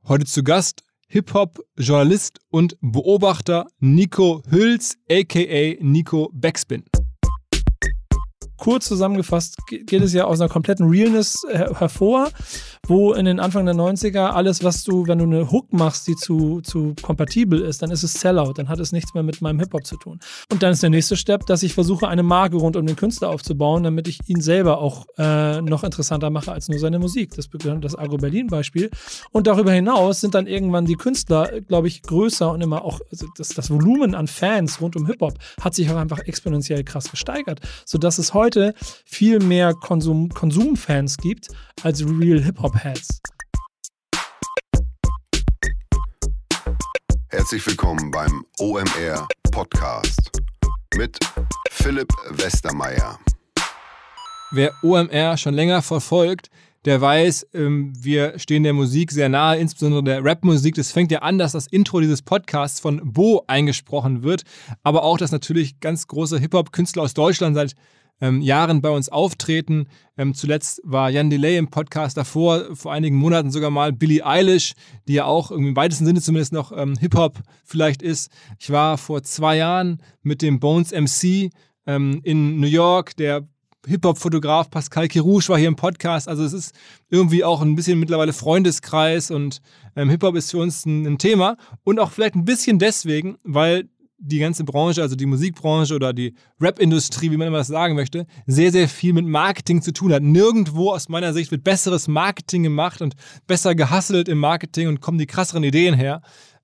Heute zu Gast Hip-Hop-Journalist und Beobachter Nico Hüls, a.k.a. Nico Backspin. Kurz zusammengefasst geht es ja aus einer kompletten Realness hervor, wo in den Anfang der 90er alles, was du, wenn du eine Hook machst, die zu kompatibel ist, dann ist es Sellout, dann hat es nichts mehr mit meinem Hip-Hop zu tun. Und dann ist der nächste Step, dass ich versuche, eine Marke rund um den Künstler aufzubauen, damit ich ihn selber auch noch interessanter mache als nur seine Musik. Das bedeutet das Agro-Berlin-Beispiel. Und darüber hinaus sind dann irgendwann die Künstler, glaube ich, größer und immer auch, also das Volumen an Fans rund um Hip-Hop hat sich auch einfach exponentiell krass gesteigert, sodass es heute viel mehr Konsumfans gibt als Real Hip-Hop-Heads. Herzlich willkommen beim OMR Podcast mit Philipp Westermeier. Wer OMR schon länger verfolgt, der weiß, wir stehen der Musik sehr nahe, insbesondere der Rap-Musik. Das fängt ja an, dass das Intro dieses Podcasts von Bo eingesprochen wird, aber auch, dass natürlich ganz große Hip-Hop-Künstler aus Deutschland seit Jahren bei uns auftreten. Zuletzt war Jan Delay im Podcast, davor, vor einigen Monaten sogar mal Billie Eilish, die ja auch im weitesten Sinne zumindest noch Hip-Hop vielleicht ist. Ich war vor 2 Jahren mit dem Bones MC in New York, der Hip-Hop-Fotograf Pascal Kirouche war hier im Podcast. Also es ist irgendwie auch ein bisschen mittlerweile Freundeskreis und Hip-Hop ist für uns ein Thema. Und auch vielleicht ein bisschen deswegen, weil die ganze Branche, also die Musikbranche oder die Rap-Industrie, wie man immer das sagen möchte, sehr, sehr viel mit Marketing zu tun hat. Nirgendwo aus meiner Sicht wird besseres Marketing gemacht und besser gehustelt im Marketing und kommen die krasseren Ideen her,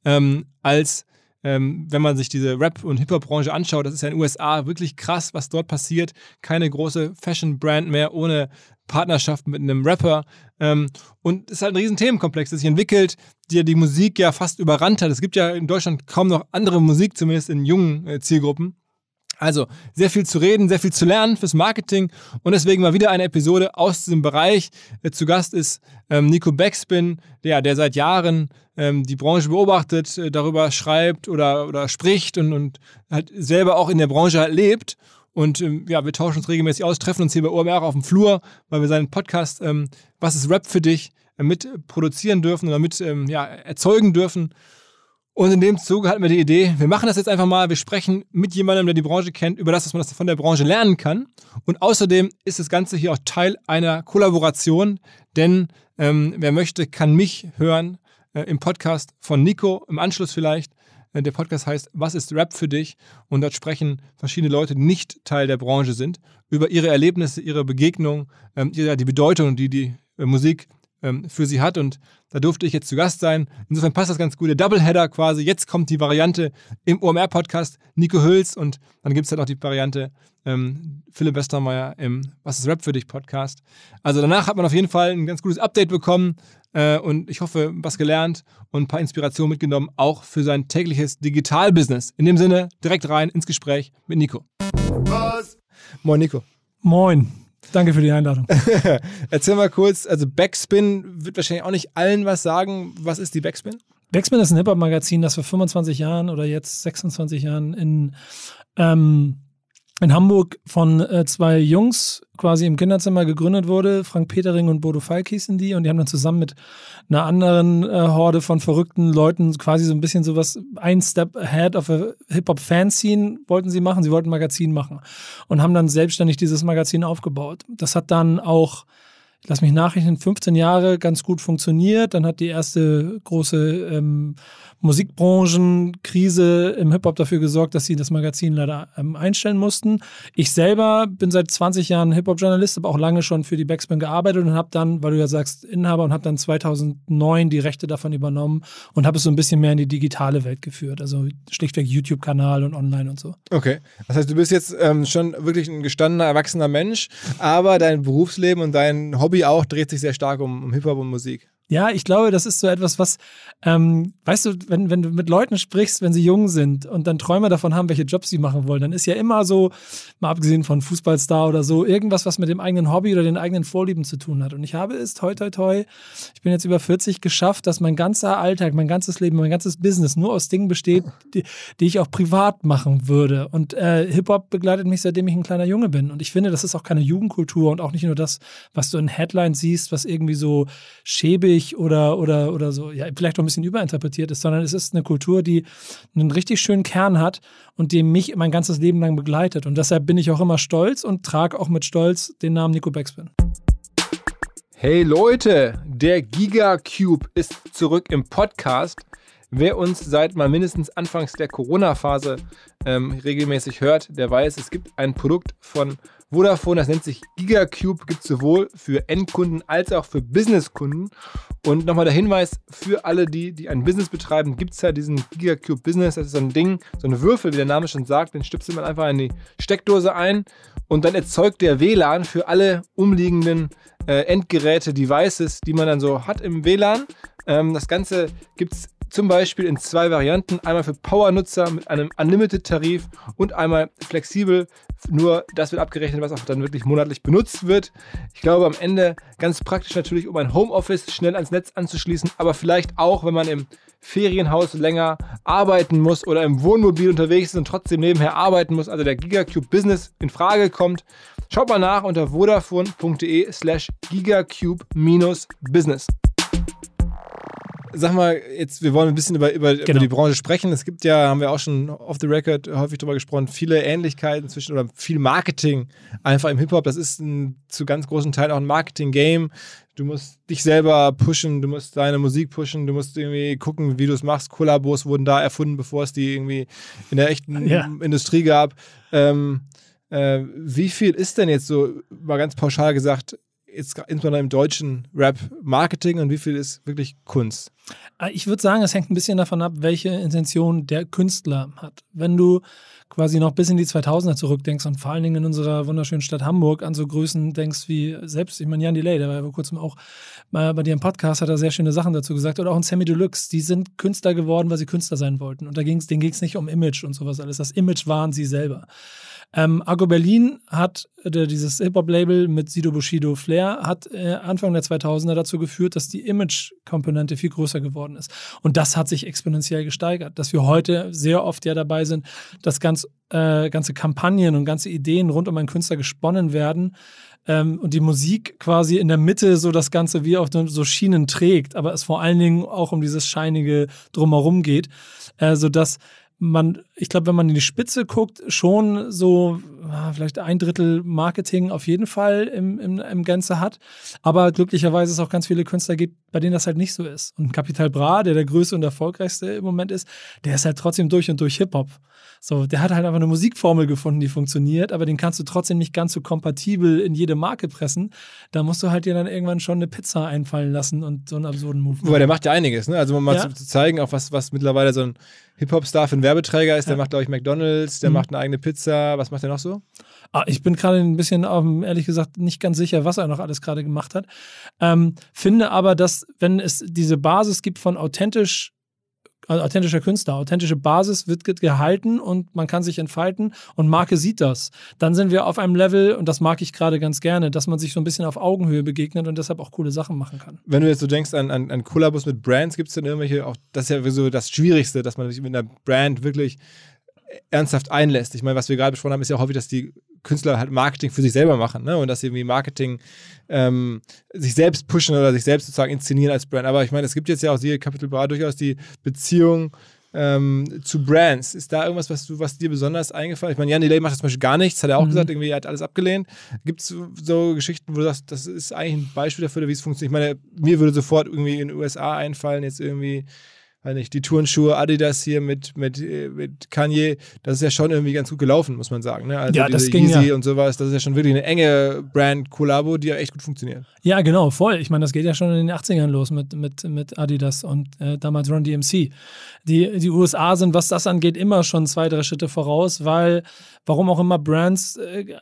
als wenn man sich diese Rap- und Hip-Hop-Branche anschaut. Das ist ja in den USA wirklich krass, was dort passiert. Keine große Fashion-Brand mehr ohne Partnerschaft mit einem Rapper. Und es ist halt ein riesen Themenkomplex, der sich entwickelt, der die Musik ja fast überrannt hat. Es gibt ja in Deutschland kaum noch andere Musik, zumindest in jungen Zielgruppen. Also sehr viel zu reden, sehr viel zu lernen fürs Marketing und deswegen mal wieder eine Episode aus diesem Bereich. Zu Gast ist Nico Backspin, der seit Jahren die Branche beobachtet, darüber schreibt oder spricht und halt selber auch in der Branche halt lebt. Und wir tauschen uns regelmäßig aus, treffen uns hier bei OMR auf dem Flur, weil wir seinen Podcast Was ist Rap für dich mit produzieren dürfen oder mit erzeugen dürfen. Und in dem Zuge hatten wir die Idee, wir machen das jetzt einfach mal, wir sprechen mit jemandem, der die Branche kennt, über das, was man von der Branche lernen kann. Und außerdem ist das Ganze hier auch Teil einer Kollaboration, denn wer möchte, kann mich hören im Podcast von Nico, im Anschluss vielleicht. Der Podcast heißt Was ist Rap für dich? Und dort sprechen verschiedene Leute, die nicht Teil der Branche sind, über ihre Erlebnisse, ihre Begegnungen, die Bedeutung, die Musik für sie hat. Und da durfte ich jetzt zu Gast sein. Insofern passt das ganz gut. Der Doubleheader quasi. Jetzt kommt die Variante im OMR-Podcast Nico Hüls und dann gibt es halt auch die Variante Philipp Westermeier im Was ist Rap für dich Podcast. Also danach hat man auf jeden Fall ein ganz gutes Update bekommen und ich hoffe, was gelernt und ein paar Inspirationen mitgenommen, auch für sein tägliches Digital-Business. In dem Sinne, direkt rein ins Gespräch mit Nico. Was? Moin Nico. Moin. Danke für die Einladung. Erzähl mal kurz, also Backspin wird wahrscheinlich auch nicht allen was sagen. Was ist die Backspin? Backspin ist ein Hip-Hop-Magazin, das vor 25 Jahren oder jetzt 26 Jahren in Hamburg von 2 Jungs quasi im Kinderzimmer gegründet wurde. Frank Petering und Bodo Falk hießen die und die haben dann zusammen mit einer anderen Horde von verrückten Leuten quasi so ein bisschen sowas, ein Step ahead of a Hip-Hop-Fan-Scene wollten sie machen. Sie wollten ein Magazin machen und haben dann selbstständig dieses Magazin aufgebaut. Das hat dann auch, lass mich nachrechnen, 15 Jahre ganz gut funktioniert. Dann hat die erste große Musikbranchenkrise im Hip-Hop dafür gesorgt, dass sie das Magazin leider einstellen mussten. Ich selber bin seit 20 Jahren Hip-Hop-Journalist, habe auch lange schon für die Backspin gearbeitet und habe dann, weil du ja sagst, Inhaber, und habe dann 2009 die Rechte davon übernommen und habe es so ein bisschen mehr in die digitale Welt geführt. Also schlichtweg YouTube-Kanal und online und so. Okay, das heißt, du bist jetzt schon wirklich ein gestandener, erwachsener Mensch, aber dein Berufsleben und dein Hobby auch dreht sich sehr stark um Hip-Hop und Musik. Ja, ich glaube, das ist so etwas, was, weißt du, wenn du mit Leuten sprichst, wenn sie jung sind und dann Träume davon haben, welche Jobs sie machen wollen, dann ist ja immer so, mal abgesehen von Fußballstar oder so, irgendwas, was mit dem eigenen Hobby oder den eigenen Vorlieben zu tun hat. Und ich habe es, toi, toi, toi, ich bin jetzt über 40, geschafft, dass mein ganzer Alltag, mein ganzes Leben, mein ganzes Business nur aus Dingen besteht, die ich auch privat machen würde. Und Hip-Hop begleitet mich, seitdem ich ein kleiner Junge bin. Und ich finde, das ist auch keine Jugendkultur und auch nicht nur das, was du in Headlines siehst, was irgendwie so schäbig billig oder so, ja, vielleicht auch ein bisschen überinterpretiert ist, sondern es ist eine Kultur, die einen richtig schönen Kern hat und die mich mein ganzes Leben lang begleitet. Und deshalb bin ich auch immer stolz und trage auch mit Stolz den Namen Nico Backspin. Hey Leute, der GigaCube ist zurück im Podcast. Wer uns seit mal mindestens anfangs der Corona-Phase regelmäßig hört, der weiß, es gibt ein Produkt von Vodafone, das nennt sich GigaCube, gibt es sowohl für Endkunden als auch für Businesskunden. Und nochmal der Hinweis für alle, die ein Business betreiben, gibt es ja diesen GigaCube Business. Das ist so ein Ding, so ein Würfel, wie der Name schon sagt, den stöpselt man einfach in die Steckdose ein und dann erzeugt der WLAN für alle umliegenden Endgeräte, Devices, die man dann so hat im WLAN. Das Ganze gibt es zum Beispiel in 2 Varianten. Einmal für Power-Nutzer mit einem Unlimited-Tarif und einmal flexibel. Nur das wird abgerechnet, was auch dann wirklich monatlich benutzt wird. Ich glaube am Ende ganz praktisch natürlich, um ein Homeoffice schnell ans Netz anzuschließen, aber vielleicht auch, wenn man im Ferienhaus länger arbeiten muss oder im Wohnmobil unterwegs ist und trotzdem nebenher arbeiten muss, also der GigaCube Business in Frage kommt. Schaut mal nach unter vodafone.de/gigacube-business. Sag mal, jetzt, wir wollen ein bisschen über die Branche sprechen. Es gibt ja, haben wir auch schon off the record häufig drüber gesprochen, viele Ähnlichkeiten zwischen oder viel Marketing einfach im Hip-Hop. Das ist zu ganz großen Teilen auch ein Marketing-Game. Du musst dich selber pushen, du musst deine Musik pushen, du musst irgendwie gucken, wie du es machst. Kollabos wurden da erfunden, bevor es die irgendwie in der echten Industrie gab. Wie viel ist denn jetzt so, mal ganz pauschal gesagt, jetzt insbesondere im deutschen Rap Marketing und wie viel ist wirklich Kunst? Ich würde sagen, es hängt ein bisschen davon ab, welche Intention der Künstler hat. Wenn du quasi noch bis in die 2000er zurückdenkst und vor allen Dingen in unserer wunderschönen Stadt Hamburg an so Größen denkst wie selbst, ich meine Jan Delay, der war ja vor kurzem auch mal bei dir im Podcast, hat er sehr schöne Sachen dazu gesagt, oder auch ein Sammy Deluxe, die sind Künstler geworden, weil sie Künstler sein wollten und denen ging es nicht um Image und sowas alles, das Image waren sie selber. Agro Berlin hat dieses Hip-Hop-Label mit Sido Bushido Flair hat Anfang der 2000er dazu geführt, dass die Image-Komponente viel größer geworden ist. Und das hat sich exponentiell gesteigert, dass wir heute sehr oft ja dabei sind, dass ganze Kampagnen und ganze Ideen rund um einen Künstler gesponnen werden und die Musik quasi in der Mitte so das Ganze wie auf so Schienen trägt, aber es vor allen Dingen auch um dieses Scheinige drumherum geht, sodass ich glaube, wenn man in die Spitze guckt, schon so vielleicht 1/3 Marketing auf jeden Fall im Ganze hat. Aber glücklicherweise es auch ganz viele Künstler gibt, bei denen das halt nicht so ist. Und Capital Bra, der größte und erfolgreichste im Moment ist, der ist halt trotzdem durch und durch Hip-Hop. So, der hat halt einfach eine Musikformel gefunden, die funktioniert, aber den kannst du trotzdem nicht ganz so kompatibel in jede Marke pressen. Da musst du halt dir dann irgendwann schon eine Pizza einfallen lassen und so einen absurden Move machen. Wobei, der macht ja einiges, ne? Also, um mal zu zeigen, auch was mittlerweile so ein Hip-Hop-Star für einen Werbeträger ist, der macht, glaube ich, McDonald's, der macht eine eigene Pizza. Was macht der noch so? Ich bin gerade ein bisschen, ehrlich gesagt, nicht ganz sicher, was er noch alles gerade gemacht hat. Finde aber, dass, wenn es diese Basis gibt von authentischer Künstler, authentische Basis wird gehalten und man kann sich entfalten und Marke sieht das. Dann sind wir auf einem Level, und das mag ich gerade ganz gerne, dass man sich so ein bisschen auf Augenhöhe begegnet und deshalb auch coole Sachen machen kann. Wenn du jetzt so denkst an Kollabos mit Brands, gibt es denn irgendwelche, auch das ist ja so das Schwierigste, dass man sich mit einer Brand wirklich ernsthaft einlässt. Ich meine, was wir gerade besprochen haben, ist ja auch häufig, dass die Künstler halt Marketing für sich selber machen, ne? Und dass sie irgendwie Marketing sich selbst pushen oder sich selbst sozusagen inszenieren als Brand. Aber ich meine, es gibt jetzt ja auch die Capital Bra durchaus die Beziehung zu Brands. Ist da irgendwas, was dir besonders eingefallen ist? Ich meine, Jan Delay macht das zum Beispiel gar nichts, hat er auch gesagt, irgendwie er hat alles abgelehnt. Gibt es so Geschichten, wo du sagst, das ist eigentlich ein Beispiel dafür, wie es funktioniert? Ich meine, mir würde sofort irgendwie in den USA einfallen, jetzt irgendwie die Turnschuhe Adidas hier mit Kanye, das ist ja schon irgendwie ganz gut gelaufen, muss man sagen. Ne? Also ja, diese das ging Yeezy und sowas, das ist ja schon wirklich eine enge Brand-Kollabo, die ja echt gut funktioniert. Ja, genau, voll. Ich meine, das geht ja schon in den 80ern los mit Adidas und damals Run DMC. Die USA sind, was das angeht, immer schon 2-3 Schritte voraus, weil, warum auch immer, Brands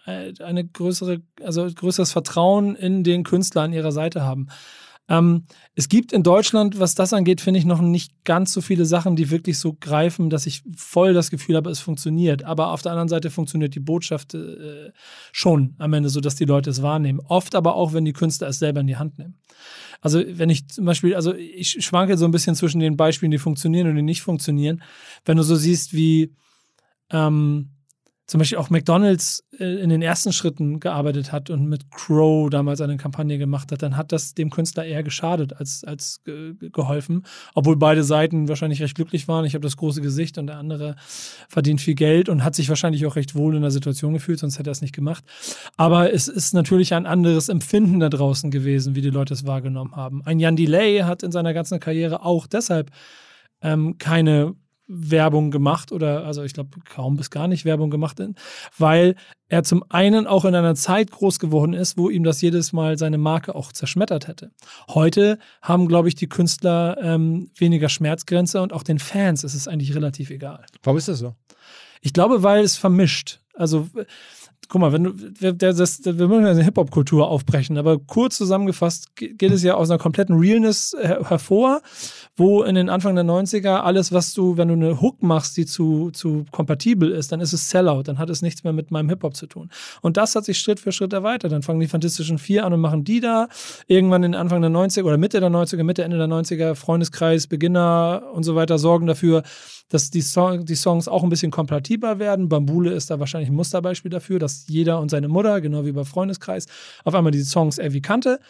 größeres Vertrauen in den Künstler an ihrer Seite haben. Es gibt in Deutschland, was das angeht, finde ich, noch nicht ganz so viele Sachen, die wirklich so greifen, dass ich voll das Gefühl habe, es funktioniert. Aber auf der anderen Seite funktioniert die Botschaft schon am Ende, so dass die Leute es wahrnehmen. Oft aber auch, wenn die Künstler es selber in die Hand nehmen. Also wenn ich zum Beispiel, ich schwanke so ein bisschen zwischen den Beispielen, die funktionieren und die nicht funktionieren. Wenn du so siehst wie zum Beispiel auch McDonald's in den ersten Schritten gearbeitet hat und mit Crow damals eine Kampagne gemacht hat, dann hat das dem Künstler eher geschadet als geholfen. Obwohl beide Seiten wahrscheinlich recht glücklich waren. Ich habe das große Gesicht und der andere verdient viel Geld und hat sich wahrscheinlich auch recht wohl in der Situation gefühlt, sonst hätte er es nicht gemacht. Aber es ist natürlich ein anderes Empfinden da draußen gewesen, wie die Leute es wahrgenommen haben. Ein Jan Delay hat in seiner ganzen Karriere auch deshalb keine Werbung gemacht oder, also ich glaube, kaum bis gar nicht Werbung gemacht, weil er zum einen auch in einer Zeit groß geworden ist, wo ihm das jedes Mal seine Marke auch zerschmettert hätte. Heute haben, glaube ich, die Künstler weniger Schmerzgrenze und auch den Fans ist es eigentlich relativ egal. Warum ist das so? Ich glaube, weil es vermischt. Also guck mal, wir müssen ja eine Hip-Hop-Kultur aufbrechen, aber kurz zusammengefasst geht es ja aus einer kompletten Realness hervor, wo in den Anfang der 90er alles, was du, wenn du eine Hook machst, die zu kompatibel ist, dann ist es Sellout, dann hat es nichts mehr mit meinem Hip-Hop zu tun. Und das hat sich Schritt für Schritt erweitert. Dann fangen die Fantastischen Vier an und machen die da. Irgendwann in Anfang der 90er oder Mitte der 90er, Mitte, Ende der 90er, Freundeskreis, Beginner und so weiter sorgen dafür, dass die Songs auch ein bisschen kompatibler werden. Bambule ist da wahrscheinlich ein Musterbeispiel dafür, dass jeder und seine Mutter, genau wie bei Freundeskreis, auf einmal die Songs irgendwie kannte.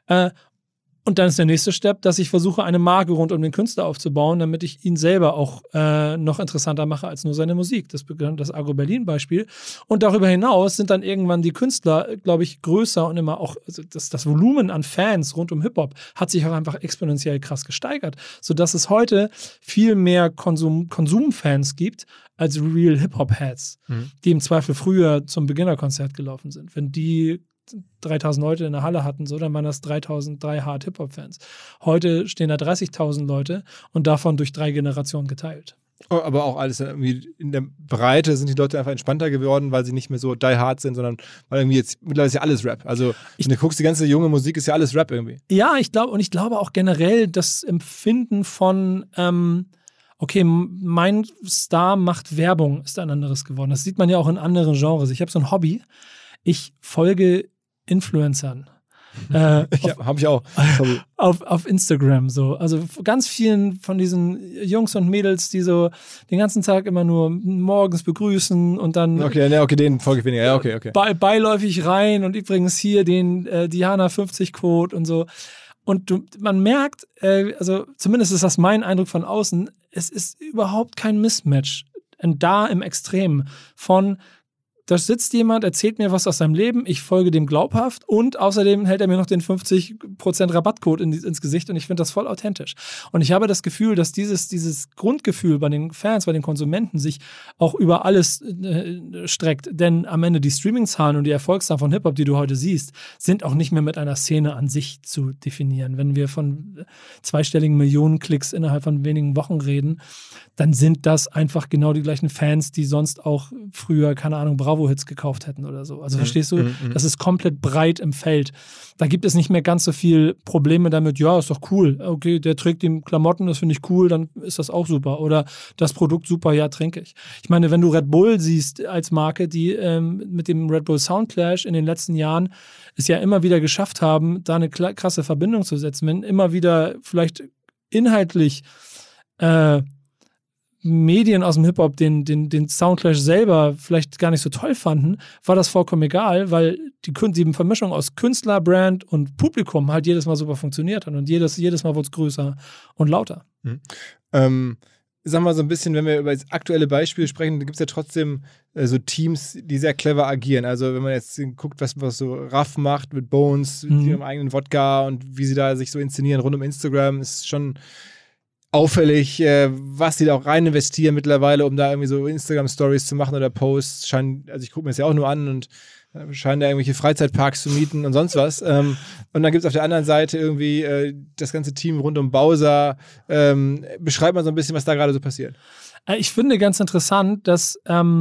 Und dann ist der nächste Step, dass ich versuche, eine Marke rund um den Künstler aufzubauen, damit ich ihn selber auch noch interessanter mache als nur seine Musik. Das begann das Agro-Berlin-Beispiel. Und darüber hinaus sind dann irgendwann die Künstler, glaube ich, größer und immer auch, also das Volumen an Fans rund um Hip-Hop hat sich auch einfach exponentiell krass gesteigert, sodass es heute viel mehr Konsumfans gibt als Real Hip-Hop-Heads, die im Zweifel früher zum Beginnerkonzert gelaufen sind. Wenn die 3000 Leute in der Halle hatten, so, dann waren das 3003 Hard-Hip-Hop-Fans. Heute stehen da 30.000 Leute und davon durch 3 Generationen geteilt. Aber auch alles irgendwie in der Breite sind die Leute einfach entspannter geworden, weil sie nicht mehr so die hard sind, sondern weil irgendwie jetzt mittlerweile ist ja alles Rap. Also wenn du guckst, die ganze junge Musik ist ja alles Rap irgendwie. Ja, ich glaube auch generell das Empfinden von okay, mein Star macht Werbung, ist ein anderes geworden. Das sieht man ja auch in anderen Genres. Ich habe so ein Hobby. Ich folge Influencern. Ja, habe ich auch. Auf Instagram so. Also ganz vielen von diesen Jungs und Mädels, die so den ganzen Tag immer nur morgens begrüßen und dann den folge ich weniger. Ja, okay. Beiläufig rein und übrigens hier den Diana 50-Code und so. Und man merkt, also zumindest ist das mein Eindruck von außen, es ist überhaupt kein Mismatch. Und da im Extrem von da sitzt jemand, erzählt mir was aus seinem Leben, ich folge dem glaubhaft und außerdem hält er mir noch den 50% Rabattcode ins Gesicht und ich finde das voll authentisch. Und ich habe das Gefühl, dass dieses Grundgefühl bei den Fans, bei den Konsumenten sich auch über alles streckt. Denn am Ende die Streaming-Zahlen und die Erfolgszahlen von Hip-Hop, die du heute siehst, sind auch nicht mehr mit einer Szene an sich zu definieren. Wenn wir von zweistelligen Millionen Klicks innerhalb von wenigen Wochen reden, dann sind das einfach genau die gleichen Fans, die sonst auch früher, keine Ahnung, Bravo-Hits gekauft hätten oder so. Also verstehst du? Das ist komplett breit im Feld. Da gibt es nicht mehr ganz so viel Probleme damit, ja, ist doch cool. Okay, der trägt die Klamotten, das finde ich cool, dann ist das auch super. Oder das Produkt super, ja, trinke ich. Ich meine, wenn du Red Bull siehst als Marke, die mit dem Red Bull Soundclash in den letzten Jahren es ja immer wieder geschafft haben, da eine krasse Verbindung zu setzen, wenn immer wieder vielleicht inhaltlich Medien aus dem Hip-Hop den Soundclash selber vielleicht gar nicht so toll fanden, war das vollkommen egal, weil die Vermischung aus Künstler, Brand und Publikum halt jedes Mal super funktioniert hat und jedes Mal wurde es größer und lauter. Sag mal so ein bisschen, wenn wir über das aktuelle Beispiel sprechen, da gibt es ja trotzdem so Teams, die sehr clever agieren. Also wenn man jetzt guckt, was so Raff macht mit Bones, mit ihrem eigenen Wodka und wie sie da sich so inszenieren rund um Instagram, ist schon auffällig, was die da auch rein investieren mittlerweile, um da irgendwie so Instagram-Stories zu machen oder Posts. Also ich gucke mir das ja auch nur an und scheinen da irgendwelche Freizeitparks zu mieten und sonst was. Und dann gibt es auf der anderen Seite irgendwie das ganze Team rund um Bowser. Beschreibt mal so ein bisschen, was da gerade so passiert. Ich finde ganz interessant, dass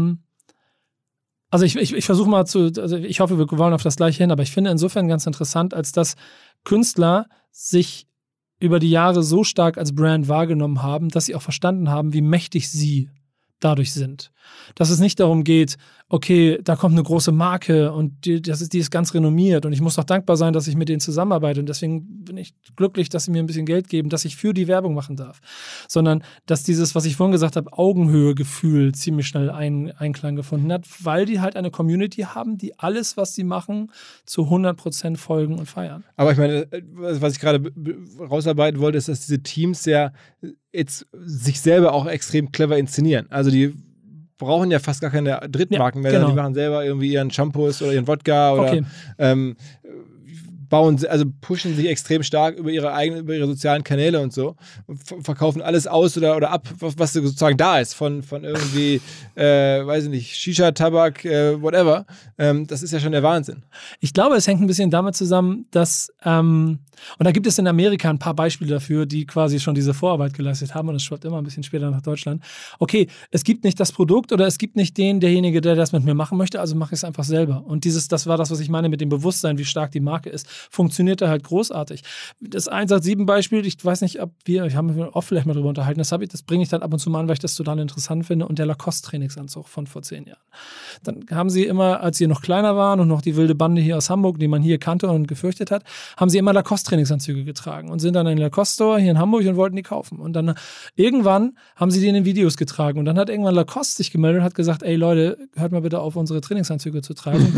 also ich versuche mal also ich hoffe, wir wollen auf das Gleiche hin, aber ich finde insofern ganz interessant, als dass Künstler sich über die Jahre so stark als Brand wahrgenommen haben, dass sie auch verstanden haben, wie mächtig sie dadurch sind. Dass es nicht darum geht, okay, da kommt eine große Marke und die ist ganz renommiert und ich muss doch dankbar sein, dass ich mit denen zusammenarbeite und deswegen bin ich glücklich, dass sie mir ein bisschen Geld geben, dass ich für die Werbung machen darf. Sondern, dass dieses, was ich vorhin gesagt habe, Augenhöhe-Gefühl ziemlich schnell Einklang gefunden hat, weil die halt eine Community haben, die alles, was sie machen, zu 100% folgen und feiern. Aber ich meine, was ich gerade rausarbeiten wollte, ist, dass diese Teams ja jetzt sich selber auch extrem clever inszenieren. Also die brauchen ja fast gar keine Drittmarken mehr. Genau. Die machen selber irgendwie ihren Shampoos oder ihren Wodka oder pushen sich extrem stark über ihre sozialen Kanäle und so und verkaufen alles aus oder ab, was sozusagen da ist von irgendwie, weiß ich nicht, Shisha, Tabak, whatever. Das ist ja schon der Wahnsinn. Ich glaube, es hängt ein bisschen damit zusammen, dass, und da gibt es in Amerika ein paar Beispiele dafür, die quasi schon diese Vorarbeit geleistet haben und es schwappt immer ein bisschen später nach Deutschland. Okay, es gibt nicht das Produkt oder es gibt nicht derjenige, der das mit mir machen möchte, also mache ich es einfach selber. Und das war das, was ich meine mit dem Bewusstsein, wie stark die Marke ist, funktioniert da halt großartig. Das 187-Beispiel, ich weiß nicht, ich habe mich oft vielleicht mal drüber unterhalten, das bringe ich dann ab und zu mal an, weil ich das total interessant finde, und der Lacoste-Trainingsanzug von vor 10 Jahren. Dann haben sie immer, als sie noch kleiner waren und noch die wilde Bande hier aus Hamburg, die man hier kannte und gefürchtet hat, haben sie immer Lacoste-Trainingsanzüge getragen und sind dann in den Lacoste-Store hier in Hamburg und wollten die kaufen. Und dann irgendwann haben sie die in den Videos getragen und dann hat irgendwann Lacoste sich gemeldet und hat gesagt, ey Leute, hört mal bitte auf, unsere Trainingsanzüge zu tragen.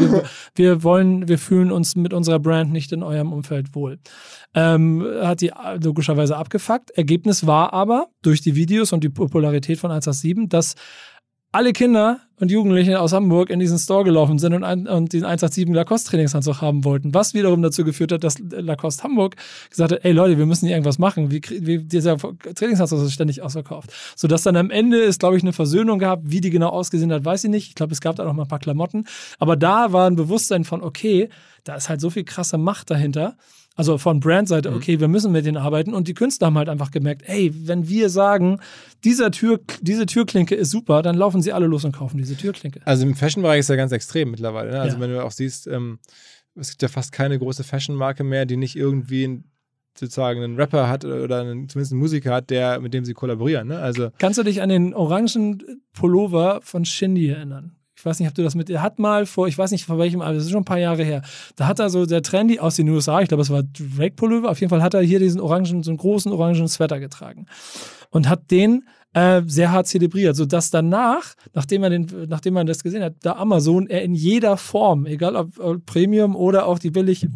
Wir fühlen uns mit unserer Brand nicht in eurem Umfeld wohl. Hat die logischerweise abgefuckt. Ergebnis war aber, durch die Videos und die Popularität von 187, dass alle Kinder und Jugendliche aus Hamburg in diesen Store gelaufen sind und diesen 187 Lacoste-Trainingsanzug haben wollten. Was wiederum dazu geführt hat, dass Lacoste Hamburg gesagt hat, ey Leute, wir müssen hier irgendwas machen. Dieser Trainingsanzug ist ständig ausverkauft. Sodass dann am Ende es, glaube ich, eine Versöhnung gab. Wie die genau ausgesehen hat, weiß ich nicht. Ich glaube, es gab da noch mal ein paar Klamotten. Aber da war ein Bewusstsein von, okay, da ist halt so viel krasse Macht dahinter. Also von Brandseite, okay, wir müssen mit denen arbeiten. Und die Künstler haben halt einfach gemerkt, ey, wenn wir sagen, diese Türklinke ist super, dann laufen sie alle los und kaufen diese Türklinke. Also im Fashion-Bereich ist ja ganz extrem mittlerweile. Ne? Also Ja. wenn du auch siehst, es gibt ja fast keine große Fashion-Marke mehr, die nicht irgendwie sozusagen einen Rapper hat oder zumindest einen Musiker hat, mit dem sie kollaborieren. Ne? Also Kannst du dich an den orangen Pullover von Shindy erinnern? Ich weiß nicht, ob du das er hat mal ich weiß nicht von welchem, aber das ist schon ein paar Jahre her. Da hat er so der Trendy aus den USA, ich glaube, es war Drake-Pullover, auf jeden Fall hat er hier so einen großen orangen Sweater getragen und hat den sehr hart zelebriert, sodass danach, nachdem man das gesehen hat, da Amazon in jeder Form, egal ob Premium oder auch die billig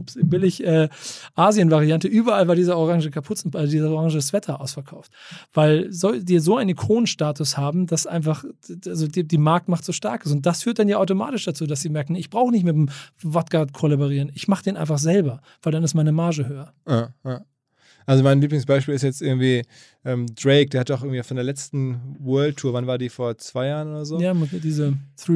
Asien-Variante, überall war dieser orange dieser orange Sweater ausverkauft. Weil die so einen Ikonenstatus haben, dass einfach die Marktmacht so stark ist. Und das führt dann ja automatisch dazu, dass sie merken, ich brauche nicht mit dem Wodka kollaborieren, ich mache den einfach selber, weil dann ist meine Marge höher. Ja. Also mein Lieblingsbeispiel ist jetzt irgendwie Drake, der hat doch irgendwie von der letzten World Tour, wann war die, vor 2 Jahren oder so? Ja, diese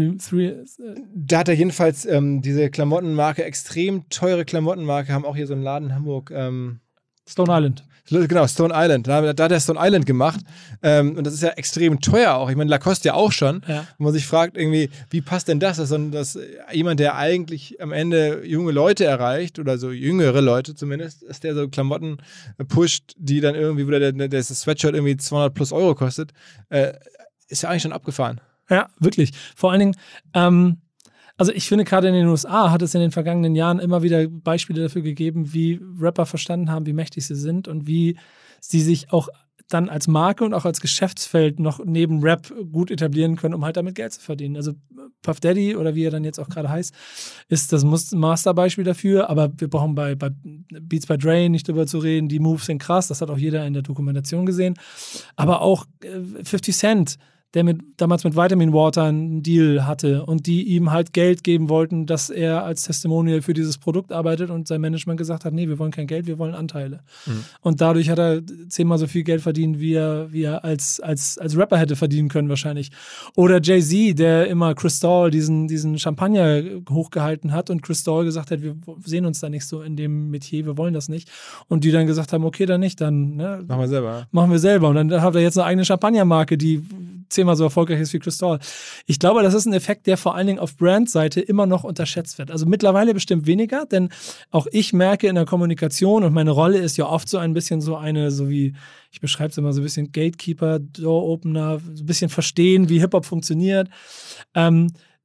Da hat er jedenfalls diese Klamottenmarke, extrem teure Klamottenmarke, haben auch hier so einen Laden in Hamburg. Stone Island. Genau, Stone Island. Da hat er Stone Island gemacht. Und das ist ja extrem teuer auch. Ich meine, Lacoste ja auch schon. Ja. Wo man sich fragt, irgendwie, wie passt denn das? Dass jemand, der eigentlich am Ende junge Leute erreicht, oder so jüngere Leute zumindest, dass der so Klamotten pusht, die dann irgendwie, wo das Sweatshirt irgendwie 200 plus Euro kostet, ist ja eigentlich schon abgefahren. Ja, wirklich. Vor allen Dingen, also ich finde, gerade in den USA hat es in den vergangenen Jahren immer wieder Beispiele dafür gegeben, wie Rapper verstanden haben, wie mächtig sie sind und wie sie sich auch dann als Marke und auch als Geschäftsfeld noch neben Rap gut etablieren können, um halt damit Geld zu verdienen. Also Puff Daddy, oder wie er dann jetzt auch gerade heißt, ist das Masterbeispiel dafür, aber wir brauchen bei Beats by Dre nicht drüber zu reden, die Moves sind krass, das hat auch jeder in der Dokumentation gesehen, aber auch 50 Cent, der damals mit Vitamin Water einen Deal hatte und die ihm halt Geld geben wollten, dass er als Testimonial für dieses Produkt arbeitet, und sein Management gesagt hat, nee, wir wollen kein Geld, wir wollen Anteile. Und dadurch hat er 10-mal so viel Geld verdient, wie er als Rapper hätte verdienen können wahrscheinlich. Oder Jay-Z, der immer Cristal, diesen Champagner hochgehalten hat, und Cristal gesagt hat, wir sehen uns da nicht so in dem Metier, wir wollen das nicht. Und die dann gesagt haben, okay, dann nicht, dann Machen wir selber. Machen wir selber. Und dann hat er jetzt eine eigene Champagnermarke, die 10-mal so erfolgreich ist wie Cristal. Ich glaube, das ist ein Effekt, der vor allen Dingen auf Brandseite immer noch unterschätzt wird. Also mittlerweile bestimmt weniger, denn auch ich merke in der Kommunikation, und meine Rolle ist ja oft so ein bisschen so wie, ich beschreibe es immer so ein bisschen Gatekeeper, Door-Opener, so ein bisschen verstehen, wie Hip-Hop funktioniert.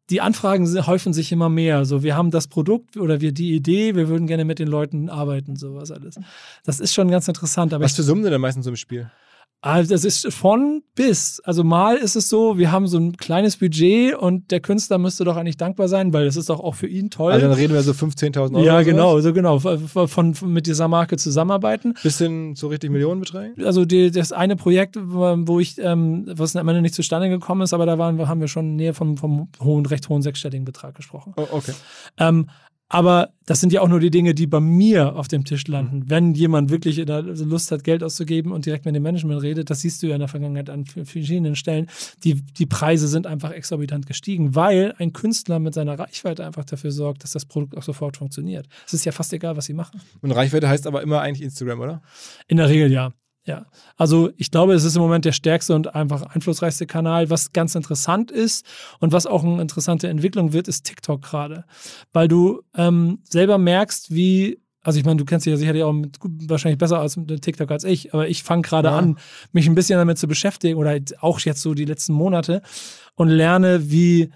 die Anfragen häufen sich immer mehr. So, wir haben das Produkt oder die Idee, wir würden gerne mit den Leuten arbeiten, sowas alles. Das ist schon ganz interessant. Aber was für Summen sind denn meistens so im Spiel? Also das ist von bis. Also mal ist es so, wir haben so ein kleines Budget und der Künstler müsste doch eigentlich dankbar sein, weil das ist doch auch für ihn toll. Also dann reden wir so 5.000, 10.000 Euro. Ja, genau, so genau. Mit dieser Marke zusammenarbeiten. Bis hin zu richtig Millionenbeträgen? Also das eine Projekt, was am Ende nicht zustande gekommen ist, aber da haben wir schon näher vom recht hohen sechsstelligen Betrag gesprochen. Oh, okay. Aber das sind ja auch nur die Dinge, die bei mir auf dem Tisch landen. Wenn jemand wirklich Lust hat, Geld auszugeben und direkt mit dem Management redet, das siehst du ja in der Vergangenheit an verschiedenen Stellen, die Preise sind einfach exorbitant gestiegen, weil ein Künstler mit seiner Reichweite einfach dafür sorgt, dass das Produkt auch sofort funktioniert. Es ist ja fast egal, was sie machen. Und Reichweite heißt aber immer eigentlich Instagram, oder? In der Regel ja. Ja, also ich glaube, es ist im Moment der stärkste und einfach einflussreichste Kanal. Was ganz interessant ist und was auch eine interessante Entwicklung wird, ist TikTok gerade. Weil du selber merkst, also ich meine, du kennst dich ja sicherlich auch wahrscheinlich besser als mit TikTok als ich, aber ich fange gerade an, mich ein bisschen damit zu beschäftigen oder auch jetzt so die letzten Monate und lerne, wie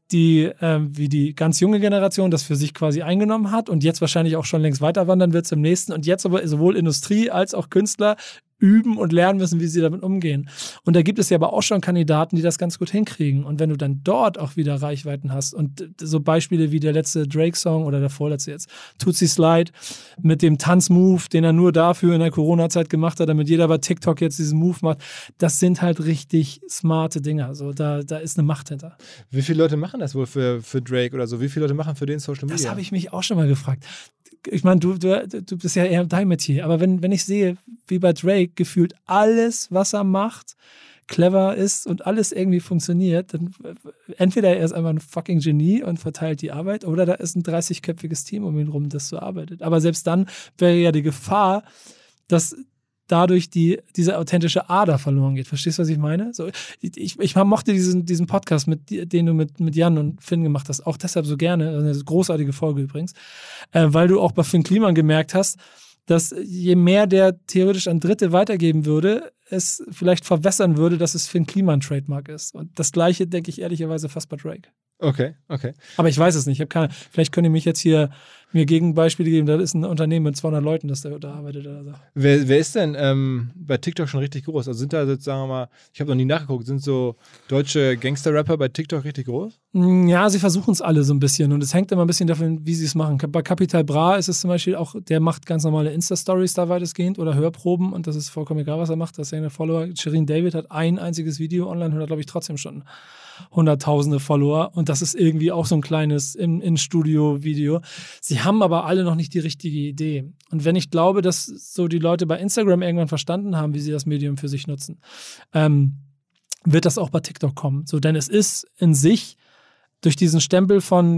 die ganz junge Generation das für sich quasi eingenommen hat und jetzt wahrscheinlich auch schon längst weiter wandern wird zum nächsten und jetzt aber sowohl Industrie als auch Künstler üben und lernen müssen, wie sie damit umgehen. Und da gibt es ja aber auch schon Kandidaten, die das ganz gut hinkriegen. Und wenn du dann dort auch wieder Reichweiten hast und so Beispiele wie der letzte Drake-Song oder der vorletzte jetzt, Tootsie Slide mit dem Tanzmove, den er nur dafür in der Corona-Zeit gemacht hat, damit jeder bei TikTok jetzt diesen Move macht, das sind halt richtig smarte Dinger. So, da ist eine Macht hinter. Wie viele Leute machen das wohl für Drake oder so? Wie viele Leute machen für den Social Media? Das habe ich mich auch schon mal gefragt. Ich meine, du bist ja eher dein Metier, aber wenn ich sehe, wie bei Drake gefühlt alles, was er macht, clever ist und alles irgendwie funktioniert, dann entweder er ist einfach ein fucking Genie und verteilt die Arbeit oder da ist ein 30-köpfiges Team um ihn rum, das so arbeitet. Aber selbst dann wäre ja die Gefahr, dass dadurch diese authentische Ader verloren geht. Verstehst du, was ich meine? So, ich mochte diesen Podcast, den du mit Jan und Finn gemacht hast, auch deshalb so gerne, eine großartige Folge übrigens, weil du auch bei Finn Kliman gemerkt hast, dass je mehr der theoretisch an Dritte weitergeben würde, es vielleicht verwässern würde, dass es Finn Kliman Trademark ist. Und das Gleiche denke ich ehrlicherweise fast bei Drake. Okay. Aber ich weiß es nicht. Vielleicht könnt ihr mich jetzt hier mir Gegenbeispiele geben. Das ist ein Unternehmen mit 200 Leuten, das da arbeitet. Oder so. Wer ist denn bei TikTok schon richtig groß? Also sind da sagen wir mal, ich habe noch nie nachgeguckt, sind so deutsche Gangster-Rapper bei TikTok richtig groß? Ja, sie versuchen es alle so ein bisschen und es hängt immer ein bisschen davon, wie sie es machen. Bei Capital Bra ist es zum Beispiel auch, der macht ganz normale Insta-Stories da weitestgehend oder Hörproben und das ist vollkommen egal, was er macht. Das ist ja eine Follower. Shirin David hat ein einziges Video online und hat, glaube ich, trotzdem schon hunderttausende Follower und das ist irgendwie auch so ein kleines In-Studio-Video. Sie haben aber alle noch nicht die richtige Idee. Und wenn ich glaube, dass so die Leute bei Instagram irgendwann verstanden haben, wie sie das Medium für sich nutzen, wird das auch bei TikTok kommen. So, denn es ist in sich durch diesen Stempel von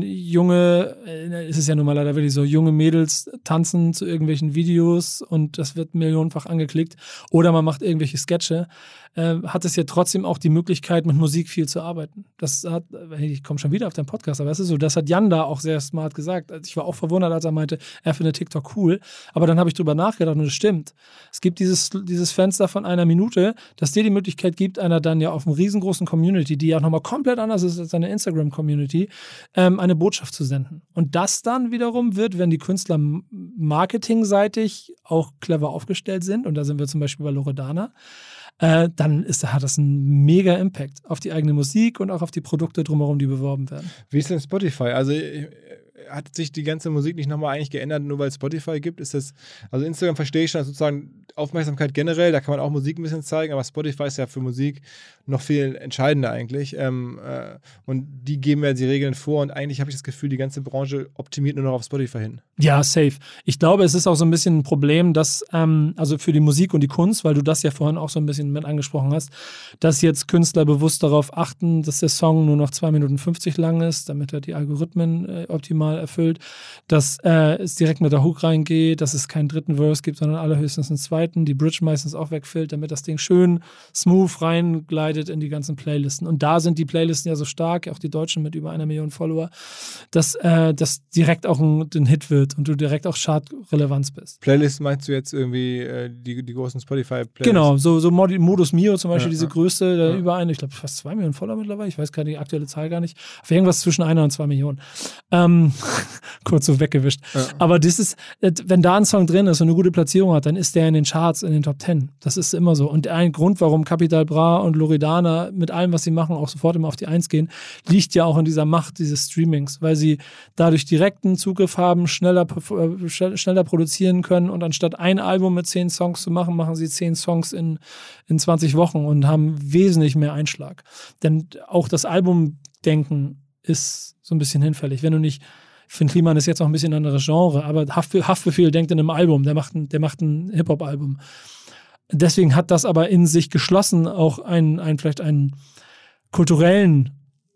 es ist ja nun mal leider wirklich so, junge Mädels tanzen zu irgendwelchen Videos und das wird millionenfach angeklickt oder man macht irgendwelche Sketche, hat es ja trotzdem auch die Möglichkeit, mit Musik viel zu arbeiten. Ich komme schon wieder auf den Podcast, aber es ist so, das hat Jan da auch sehr smart gesagt. Ich war auch verwundert, als er meinte, er findet TikTok cool, aber dann habe ich drüber nachgedacht und es stimmt. Es gibt dieses Fenster von einer Minute, das dir die Möglichkeit gibt, einer dann ja auf einem riesengroßen Community, die ja nochmal komplett anders ist als eine Instagram-Community, eine Botschaft zu senden. Und das dann wiederum wird, wenn die Künstler marketingseitig auch clever aufgestellt sind, und da sind wir zum Beispiel bei Loredana, dann hat das einen mega Impact auf die eigene Musik und auch auf die Produkte drumherum, die beworben werden. Wie ist denn Spotify? Also hat sich die ganze Musik nicht nochmal eigentlich geändert, nur weil es Spotify gibt? Also Instagram verstehe ich schon, sozusagen Aufmerksamkeit generell, da kann man auch Musik ein bisschen zeigen, aber Spotify ist ja für Musik noch viel entscheidender eigentlich. Und die geben ja die Regeln vor und eigentlich habe ich das Gefühl, die ganze Branche optimiert nur noch auf Spotify hin. Ja, safe. Ich glaube, es ist auch so ein bisschen ein Problem, dass, also für die Musik und die Kunst, weil du das ja vorhin auch so ein bisschen mit angesprochen hast, dass jetzt Künstler bewusst darauf achten, dass der Song nur noch 2 Minuten 50 lang ist, damit er die Algorithmen optimal Mal erfüllt, dass es direkt mit der Hook reingeht, dass es keinen dritten Verse gibt, sondern allerhöchstens einen zweiten, die Bridge meistens auch wegfällt, damit das Ding schön smooth reingleitet in die ganzen Playlisten. Und da sind die Playlisten ja so stark, auch die Deutschen mit über 1 Million Follower, dass das direkt auch ein Hit wird und du direkt auch Chart-Relevanz bist. Playlist meinst du jetzt irgendwie die großen Spotify-Playlists? Genau, so Modus Mio zum Beispiel, diese größte, über ich glaube fast 2 Millionen Follower mittlerweile, ich weiß gerade die aktuelle Zahl gar nicht, auf irgendwas zwischen 1 und 2 Millionen. Kurz so weggewischt. Ja. Aber das ist, wenn da ein Song drin ist und eine gute Platzierung hat, dann ist der in den Charts, in den Top 10. Das ist immer so. Und ein Grund, warum Capital Bra und Loredana mit allem, was sie machen, auch sofort immer auf die 1 gehen, liegt ja auch in dieser Macht dieses Streamings, weil sie dadurch direkten Zugriff haben, schneller produzieren können und anstatt ein Album mit 10 Songs zu machen, machen sie 10 Songs in 20 Wochen und haben wesentlich mehr Einschlag. Denn auch das Albumdenken ist so ein bisschen hinfällig. Wenn du nicht, Finn Kliman ist jetzt auch ein bisschen ein anderes Genre, aber Haftbefehl denkt in einem Album, der macht ein Hip-Hop-Album. Deswegen hat das aber in sich geschlossen auch vielleicht einen kulturellen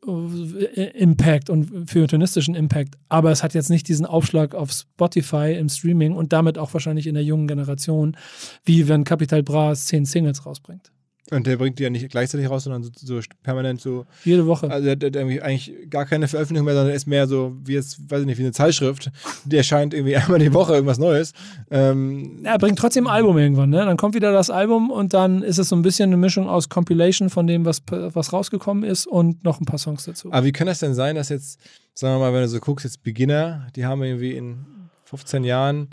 Impact und feuilletonistischen Impact, aber es hat jetzt nicht diesen Aufschlag auf Spotify im Streaming und damit auch wahrscheinlich in der jungen Generation, wie wenn Capital Bra 10 Singles rausbringt. Und der bringt die ja nicht gleichzeitig raus, sondern so permanent so. Jede Woche. Also der hat irgendwie eigentlich gar keine Veröffentlichung mehr, sondern ist mehr so, wie jetzt, weiß ich nicht, wie eine Zeitschrift. Die erscheint irgendwie einmal die Woche irgendwas Neues. Er bringt trotzdem ein Album irgendwann, ne? Dann kommt wieder das Album und dann ist es so ein bisschen eine Mischung aus Compilation von dem, was rausgekommen ist und noch ein paar Songs dazu. Aber wie kann das denn sein, dass jetzt, sagen wir mal, wenn du so guckst, jetzt Beginner, die haben irgendwie in 15 Jahren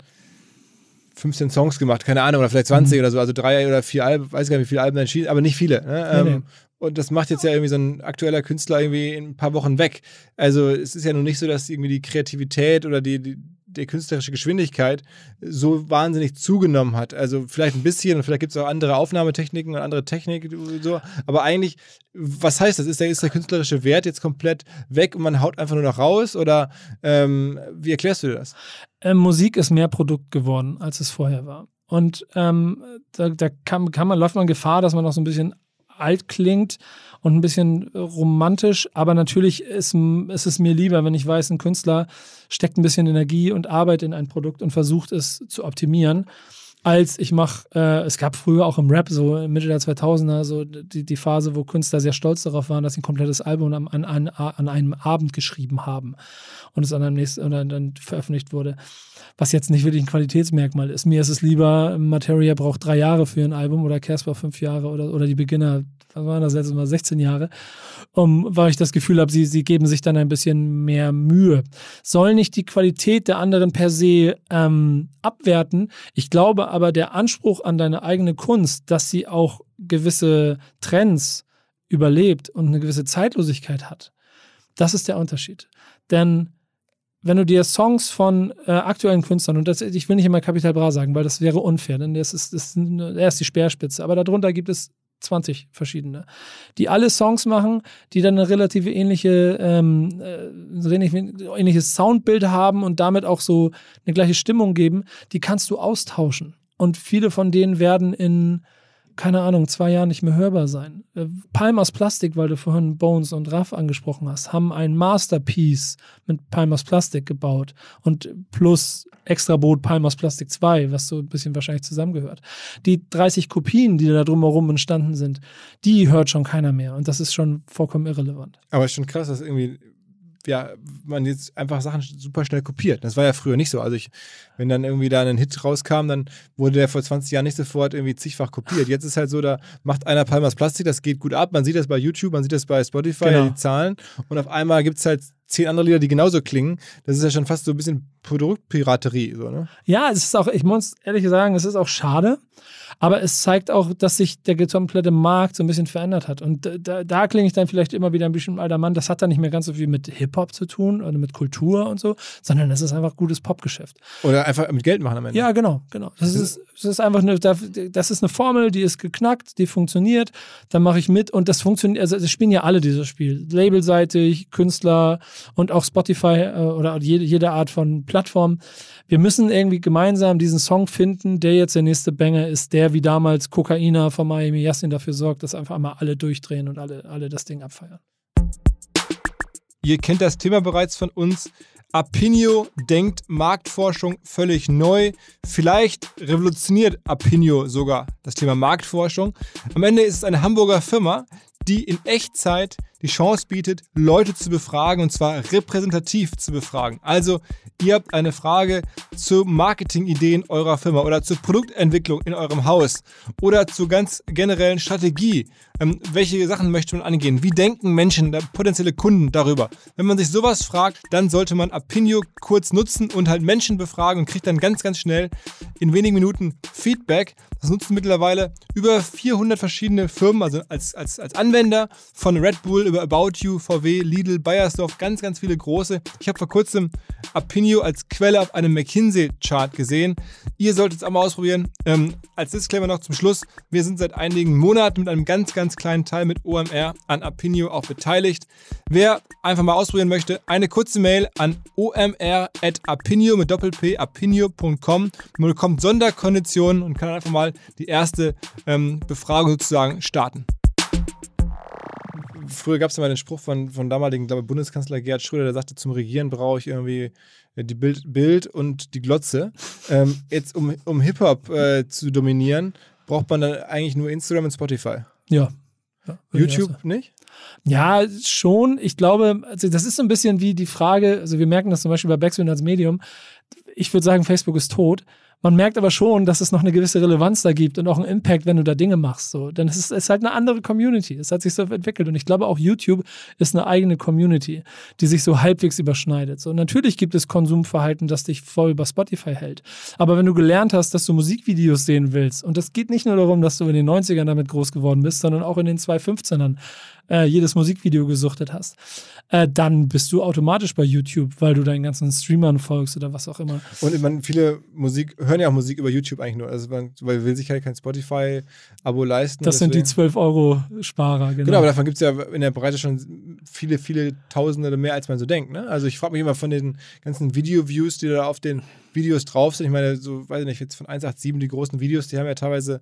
15 Songs gemacht, keine Ahnung, oder vielleicht 20 oder so, also 3 oder 4 Alben, weiß gar nicht, wie viele Alben entschieden, aber nicht viele. Ne? Nee. Und das macht jetzt ja irgendwie so ein aktueller Künstler irgendwie in ein paar Wochen weg. Also es ist ja nun nicht so, dass irgendwie die Kreativität oder die künstlerische Geschwindigkeit so wahnsinnig zugenommen hat. Also vielleicht ein bisschen und vielleicht gibt es auch andere Aufnahmetechniken und andere Technik und so. Aber eigentlich, was heißt das? Ist der künstlerische Wert jetzt komplett weg und man haut einfach nur noch raus? Oder wie erklärst du dir das? Musik ist mehr Produkt geworden, als es vorher war. Und da läuft man Gefahr, dass man noch so ein bisschen alt klingt und ein bisschen romantisch, aber natürlich ist es mir lieber, wenn ich weiß, ein Künstler steckt ein bisschen Energie und Arbeit in ein Produkt und versucht es zu optimieren, als ich es gab früher auch im Rap, so Mitte der 2000er, so die Phase, wo Künstler sehr stolz darauf waren, dass sie ein komplettes Album an einem Abend geschrieben haben und es dann veröffentlicht wurde. Was jetzt nicht wirklich ein Qualitätsmerkmal ist. Mir ist es lieber, Materia braucht 3 Jahre für ein Album oder Casper 5 Jahre oder die Beginner, was waren das letztes Mal, 16 Jahre, weil ich das Gefühl habe, sie geben sich dann ein bisschen mehr Mühe. Soll nicht die Qualität der anderen per se abwerten. Ich glaube aber, der Anspruch an deine eigene Kunst, dass sie auch gewisse Trends überlebt und eine gewisse Zeitlosigkeit hat, das ist der Unterschied. Denn wenn du dir Songs von aktuellen Künstlern, und ich will nicht immer Capital Bra sagen, weil das wäre unfair, denn er ist die Speerspitze, aber darunter gibt es 20 verschiedene, die alle Songs machen, die dann eine relative ähnliches Soundbild haben und damit auch so eine gleiche Stimmung geben, die kannst du austauschen. Und viele von denen werden in, keine Ahnung, 2 Jahren nicht mehr hörbar sein. Palm aus Plastik, weil du vorhin Bones und Raff angesprochen hast, haben ein Masterpiece mit Palm aus Plastik gebaut und plus Extrabot Palm aus Plastik 2, was so ein bisschen wahrscheinlich zusammengehört. Die 30 Kopien, die da drumherum entstanden sind, die hört schon keiner mehr und das ist schon vollkommen irrelevant. Aber es ist schon krass, dass irgendwie man jetzt einfach Sachen super schnell kopiert. Das war ja früher nicht so. Also wenn dann irgendwie da ein Hit rauskam, dann wurde der vor 20 Jahren nicht sofort irgendwie zigfach kopiert. Jetzt ist halt so, da macht einer Palm aus Plastik, das geht gut ab. Man sieht das bei YouTube, man sieht das bei Spotify, genau. Die Zahlen. Und auf einmal gibt es halt 10 andere Lieder, die genauso klingen. Das ist ja schon fast so ein bisschen Produktpiraterie. So, ne? Ja, es ist auch, ich muss ehrlich sagen, es ist auch schade. Aber es zeigt auch, dass sich der komplette Markt so ein bisschen verändert hat. Und da klinge ich dann vielleicht immer wieder ein bisschen alter Mann. Das hat dann nicht mehr ganz so viel mit Hip-Hop zu tun oder mit Kultur und so, sondern es ist einfach gutes Popgeschäft. Oder einfach mit Geld machen am Ende. Ja, genau. Das ist einfach das ist eine Formel, die ist geknackt, die funktioniert. Dann mache ich mit und das funktioniert. Also es spielen ja alle dieses Spiel. Labelseitig, Künstler und auch Spotify oder jede Art von Plattform. Wir müssen irgendwie gemeinsam diesen Song finden, der jetzt der nächste Banger ist, der wie damals Kokaina von Miami Yassin dafür sorgt, dass einfach mal alle durchdrehen und alle das Ding abfeiern. Ihr kennt das Thema bereits von uns. Apinio denkt Marktforschung völlig neu. Vielleicht revolutioniert Apinio sogar das Thema Marktforschung. Am Ende ist es eine Hamburger Firma, die in Echtzeit die Chance bietet, Leute zu befragen, und zwar repräsentativ zu befragen. Also, ihr habt eine Frage zu Marketingideen eurer Firma oder zur Produktentwicklung in eurem Haus oder zur ganz generellen Strategie. Welche Sachen möchte man angehen? Wie denken Menschen, potenzielle Kunden darüber? Wenn man sich sowas fragt, dann sollte man Apinio kurz nutzen und halt Menschen befragen und kriegt dann ganz, ganz schnell in wenigen Minuten Feedback. Das nutzen mittlerweile über 400 verschiedene Firmen, also als Anwender, von Red Bull über About You, VW, Lidl, Bayersdorf, ganz, ganz viele große. Ich habe vor kurzem Apinio als Quelle auf einem McKinsey-Chart gesehen. Ihr solltet es auch mal ausprobieren. Als Disclaimer noch zum Schluss: Wir sind seit einigen Monaten mit einem ganz, ganz kleinen Teil mit OMR an Apinio auch beteiligt. Wer einfach mal ausprobieren möchte, eine kurze Mail an omr@apinio mit Doppel-P, apinio.com. Man bekommt Sonderkonditionen und kann einfach mal die erste Befragung sozusagen starten. Früher gab es ja mal den Spruch von damaligen, glaube ich, Bundeskanzler Gerhard Schröder, der sagte, zum Regieren brauche ich irgendwie die Bild und die Glotze. Jetzt, um Hip-Hop zu dominieren, braucht man dann eigentlich nur Instagram und Spotify. Ja. YouTube nicht? Ja, schon. Ich glaube, also das ist so ein bisschen wie die Frage, also wir merken das zum Beispiel bei Backspin als Medium. Ich würde sagen, Facebook ist tot. Man merkt aber schon, dass es noch eine gewisse Relevanz da gibt und auch einen Impact, wenn du da Dinge machst. So. Denn es ist halt eine andere Community. Es hat sich so entwickelt. Und ich glaube, auch YouTube ist eine eigene Community, die sich so halbwegs überschneidet. So, natürlich gibt es Konsumverhalten, das dich voll über Spotify hält. Aber wenn du gelernt hast, dass du Musikvideos sehen willst, und das geht nicht nur darum, dass du in den 90ern damit groß geworden bist, sondern auch in den 2015ern jedes Musikvideo gesuchtet hast, dann bist du automatisch bei YouTube, weil du deinen ganzen Streamern folgst oder was auch immer. Und ich meine, viele hören ja auch Musik über YouTube eigentlich nur. Also weil will sich halt kein Spotify-Abo leisten. Das sind die 12-Euro-Sparer, genau. Genau, aber davon gibt es ja in der Breite schon viele, viele Tausende oder mehr, als man so denkt. Ne? Also ich frage mich immer von den ganzen Video-Views, die da auf den Videos drauf sind. Ich meine, so, weiß ich nicht, jetzt von 187, die großen Videos, die haben ja teilweise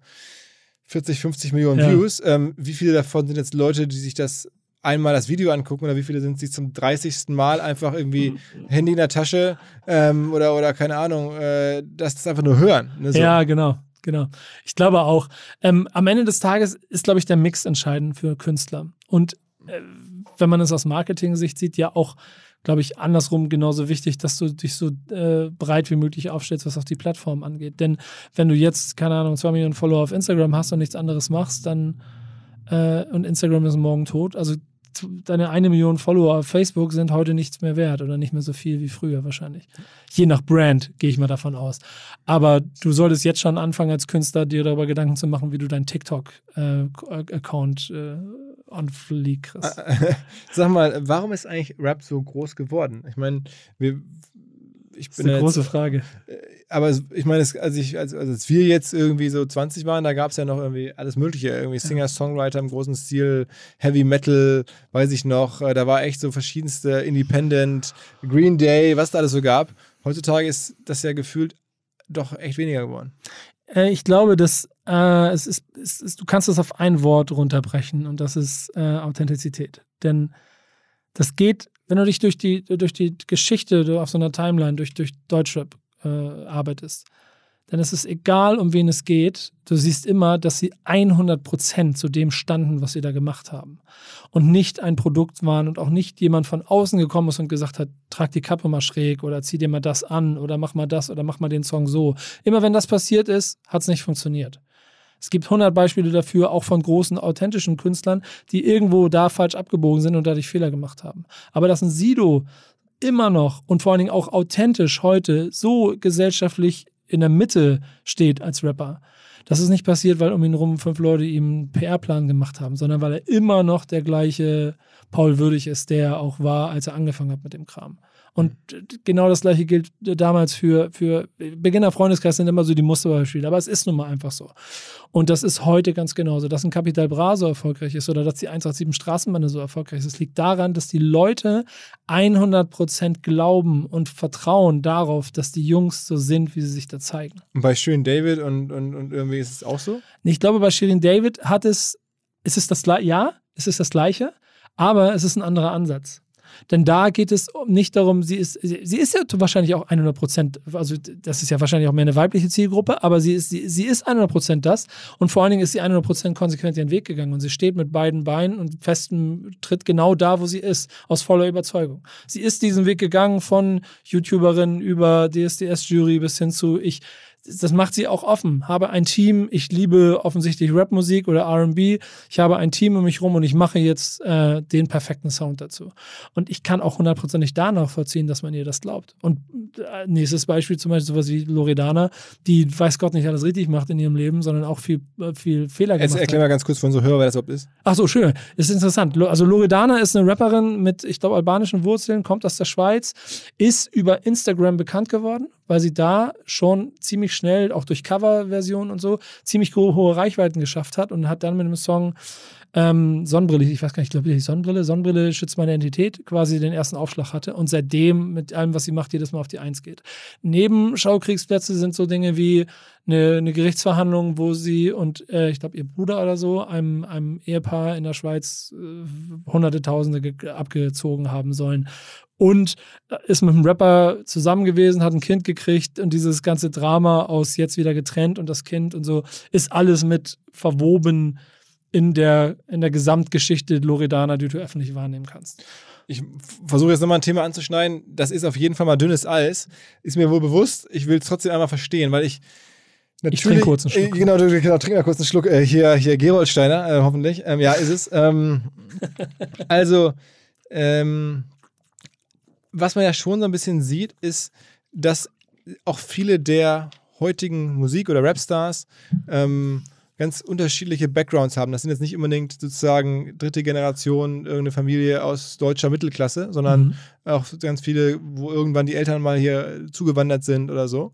40, 50 Millionen Views. Wie viele davon sind jetzt Leute, die sich das Video angucken, oder wie viele sind sich zum 30. Mal einfach irgendwie Handy in der Tasche oder keine Ahnung, das einfach nur hören. Ne, so. Ja, genau. Ich glaube auch, am Ende des Tages ist, glaube ich, der Mix entscheidend für Künstler. Und wenn man es aus Marketing-Sicht sieht, ja auch, glaube ich, andersrum genauso wichtig, dass du dich so breit wie möglich aufstellst, was auf die Plattform angeht. Denn wenn du jetzt, keine Ahnung, 2 Millionen Follower auf Instagram hast und nichts anderes machst, dann und Instagram ist morgen tot, also deine 1 Million Follower auf Facebook sind heute nichts mehr wert oder nicht mehr so viel wie früher wahrscheinlich. Je nach Brand gehe ich mal davon aus. Aber du solltest jetzt schon anfangen als Künstler, dir darüber Gedanken zu machen, wie du deinen TikTok-Account on fleek kriegst. Sag mal, warum ist eigentlich Rap so groß geworden? Ich meine, das ist eine große Frage. Aber ich meine, als wir jetzt irgendwie so 20 waren, da gab es ja noch irgendwie alles Mögliche. Irgendwie Singer-Songwriter im großen Stil, Heavy Metal, weiß ich noch. Da war echt so verschiedenste Independent, Green Day, was da alles so gab. Heutzutage ist das ja gefühlt doch echt weniger geworden. Ich glaube, dass du kannst das auf ein Wort runterbrechen, und das ist Authentizität. Denn das geht, wenn du dich durch die Geschichte auf so einer Timeline, durch Deutschrap arbeitest, dann ist es egal, um wen es geht. Du siehst immer, dass sie 100% zu dem standen, was sie da gemacht haben. Und nicht ein Produkt waren und auch nicht jemand von außen gekommen ist und gesagt hat, trag die Kappe mal schräg oder zieh dir mal das an oder mach mal das oder mach mal den Song so. Immer wenn das passiert ist, hat es nicht funktioniert. Es gibt 100 Beispiele dafür, auch von großen, authentischen Künstlern, die irgendwo da falsch abgebogen sind und dadurch Fehler gemacht haben. Aber dass ein Sido immer noch und vor allen Dingen auch authentisch heute so gesellschaftlich in der Mitte steht als Rapper, das ist nicht passiert, weil um ihn rum 5 Leute ihm einen PR-Plan gemacht haben, sondern weil er immer noch der gleiche Paul Würdig ist, der er auch war, als er angefangen hat mit dem Kram. Und genau das Gleiche gilt damals für Beginner-Freundeskreis, sind immer so die Musterbeispiele, aber es ist nun mal einfach so. Und das ist heute ganz genauso. Dass ein Capital Bra so erfolgreich ist oder dass die 187 Straßenbahn so erfolgreich ist, liegt daran, dass die Leute 100% glauben und vertrauen darauf, dass die Jungs so sind, wie sie sich da zeigen. Und bei Shirin David und irgendwie ist es auch so? Ich glaube, bei Shirin David ist es das Gleiche, aber es ist ein anderer Ansatz. Denn da geht es nicht darum, sie ist ja wahrscheinlich auch 100%, also das ist ja wahrscheinlich auch mehr eine weibliche Zielgruppe, aber sie ist 100% das und vor allen Dingen ist sie 100% konsequent ihren Weg gegangen und sie steht mit beiden Beinen und festem Tritt genau da, wo sie ist, aus voller Überzeugung. Sie ist diesen Weg gegangen von YouTuberin über DSDS-Jury bis hin zu das macht sie auch offen. Habe ein Team, ich liebe offensichtlich Rapmusik oder R&B. Ich habe ein Team um mich rum und ich mache jetzt den perfekten Sound dazu. Und ich kann auch 100% danach vollziehen, dass man ihr das glaubt. Und nächstes Beispiel zum Beispiel sowas wie Loredana, die weiß Gott nicht alles richtig macht in ihrem Leben, sondern auch viel Fehler gemacht hat. Jetzt erklär mal ganz kurz für unsere Hörer, wer das überhaupt ist. Ach so, schön. Ist interessant. Also Loredana ist eine Rapperin mit, ich glaube, albanischen Wurzeln, kommt aus der Schweiz, ist über Instagram bekannt geworden, weil sie da schon ziemlich schnell, auch durch Coverversionen und so, ziemlich hohe Reichweiten geschafft hat und hat dann mit dem Song Sonnenbrille, ich weiß gar nicht, ich glaube, die Sonnenbrille schützt meine Identität, quasi den ersten Aufschlag hatte und seitdem mit allem, was sie macht, jedes Mal auf die 1 geht. Nebenschaukriegsplätze sind so Dinge wie eine Gerichtsverhandlung, wo sie und ich glaube, ihr Bruder oder so, einem Ehepaar in der Schweiz Hunderte, Tausende abgezogen haben sollen. Und ist mit einem Rapper zusammen gewesen, hat ein Kind gekriegt und dieses ganze Drama aus jetzt wieder getrennt und das Kind und so ist alles mit verwoben in der Gesamtgeschichte Loredana, die du öffentlich wahrnehmen kannst. Ich versuche jetzt nochmal ein Thema anzuschneiden. Das ist auf jeden Fall mal dünnes Eis. Ist mir wohl bewusst. Ich will es trotzdem einmal verstehen, weil ich natürlich... Ich trinke kurz einen Schluck. Genau, trink mal kurz einen Schluck. Hier Geroldsteiner, hoffentlich. Ja, ist es. Was man ja schon so ein bisschen sieht, ist, dass auch viele der heutigen Musik- oder Rapstars ganz unterschiedliche Backgrounds haben. Das sind jetzt nicht unbedingt sozusagen dritte Generation, irgendeine Familie aus deutscher Mittelklasse, sondern auch ganz viele, wo irgendwann die Eltern mal hier zugewandert sind oder so.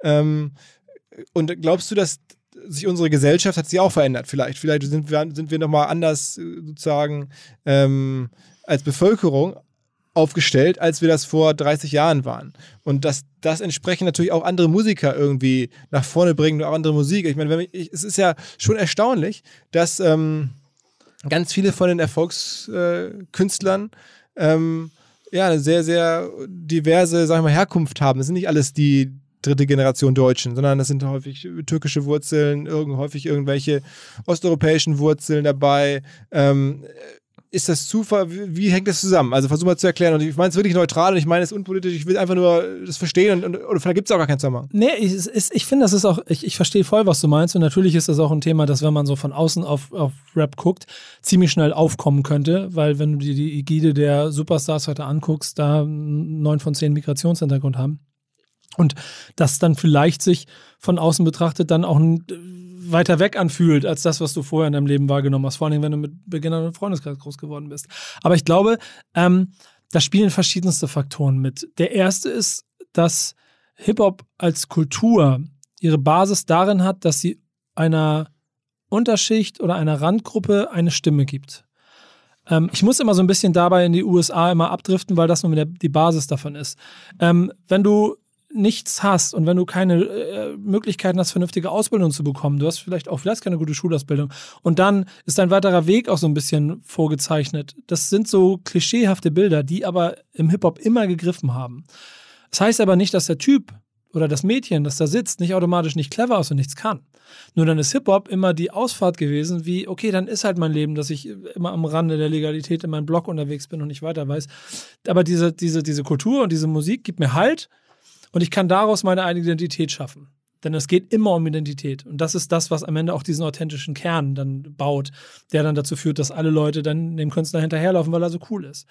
Und glaubst du, dass sich unsere Gesellschaft hat sich auch verändert vielleicht? Vielleicht sind wir nochmal anders sozusagen als Bevölkerung aufgestellt, als wir das vor 30 Jahren waren. Und dass das entsprechend natürlich auch andere Musiker irgendwie nach vorne bringen, auch andere Musik. Ich meine, es ist ja schon erstaunlich, dass ganz viele von den Erfolgskünstlern eine sehr, sehr diverse, sagen wir mal, Herkunft haben. Das sind nicht alles die dritte Generation Deutschen, sondern das sind häufig türkische Wurzeln, häufig irgendwelche osteuropäischen Wurzeln dabei. Ist das Zufall? Wie hängt das zusammen? Also versuch mal zu erklären. Und ich meine es wirklich neutral und ich meine es unpolitisch. Ich will einfach nur das verstehen oder vielleicht gibt es auch gar keinen Zusammenhang. Nee, ich finde, das ist auch, ich verstehe voll, was du meinst. Und natürlich ist das auch ein Thema, das, wenn man so von außen auf Rap guckt, ziemlich schnell aufkommen könnte. Weil wenn du dir die Ägide der Superstars heute anguckst, da 9 von 10 Migrationshintergrund haben. Und das dann vielleicht sich von außen betrachtet dann auch weiter weg anfühlt, als das, was du vorher in deinem Leben wahrgenommen hast. Vor allem, wenn du mit Beginnern und Freundeskreis groß geworden bist. Aber ich glaube, da spielen verschiedenste Faktoren mit. Der erste ist, dass Hip-Hop als Kultur ihre Basis darin hat, dass sie einer Unterschicht oder einer Randgruppe eine Stimme gibt. Ich muss immer so ein bisschen dabei in die USA immer abdriften, weil das nur die Basis davon ist. Wenn du nichts hast und wenn du keine Möglichkeiten hast, vernünftige Ausbildung zu bekommen, du hast vielleicht keine gute Schulausbildung und dann ist dein weiterer Weg auch so ein bisschen vorgezeichnet. Das sind so klischeehafte Bilder, die aber im Hip-Hop immer gegriffen haben. Das heißt aber nicht, dass der Typ oder das Mädchen, das da sitzt, nicht automatisch nicht clever ist und nichts kann. Nur dann ist Hip-Hop immer die Ausfahrt gewesen, wie, okay, dann ist halt mein Leben, dass ich immer am Rande der Legalität in meinem Blog unterwegs bin und nicht weiter weiß. Aber diese Kultur und diese Musik gibt mir Halt. Und ich kann daraus meine eigene Identität schaffen. Denn es geht immer um Identität. Und das ist das, was am Ende auch diesen authentischen Kern dann baut, der dann dazu führt, dass alle Leute dann dem Künstler hinterherlaufen, weil er so cool ist.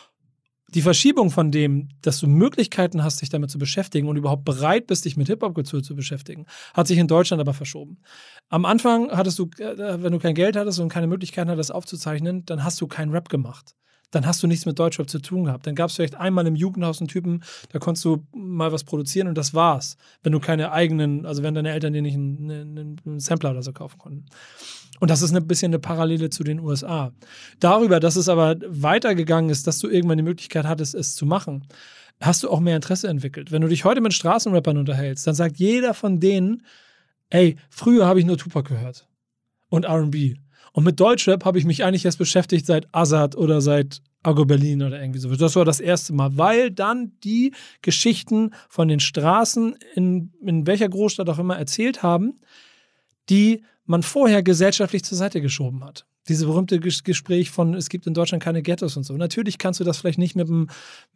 Die Verschiebung von dem, dass du Möglichkeiten hast, dich damit zu beschäftigen und überhaupt bereit bist, dich mit Hip-Hop-Kultur zu beschäftigen, hat sich in Deutschland aber verschoben. Am Anfang hattest du, wenn du kein Geld hattest und keine Möglichkeiten hattest, das aufzuzeichnen, dann hast du keinen Rap gemacht. Dann hast du nichts mit Deutschrap zu tun gehabt. Dann gab es vielleicht einmal im Jugendhaus einen Typen, da konntest du mal was produzieren und das war's. Wenn du keine eigenen, also wenn deine Eltern dir nicht einen Sampler oder so kaufen konnten. Und das ist ein bisschen eine Parallele zu den USA. Darüber, dass es aber weitergegangen ist, dass du irgendwann die Möglichkeit hattest, es zu machen, hast du auch mehr Interesse entwickelt. Wenn du dich heute mit Straßenrappern unterhältst, dann sagt jeder von denen, ey, früher habe ich nur Tupac gehört und R&B. Und mit Deutschrap habe ich mich eigentlich erst beschäftigt seit Azad oder seit Agro Berlin oder irgendwie so. Das war das erste Mal, weil dann die Geschichten von den Straßen in welcher Großstadt auch immer erzählt haben, die man vorher gesellschaftlich zur Seite geschoben hat. Diese berühmte Gespräch von, es gibt in Deutschland keine Ghettos und so. Natürlich kannst du das vielleicht nicht mit dem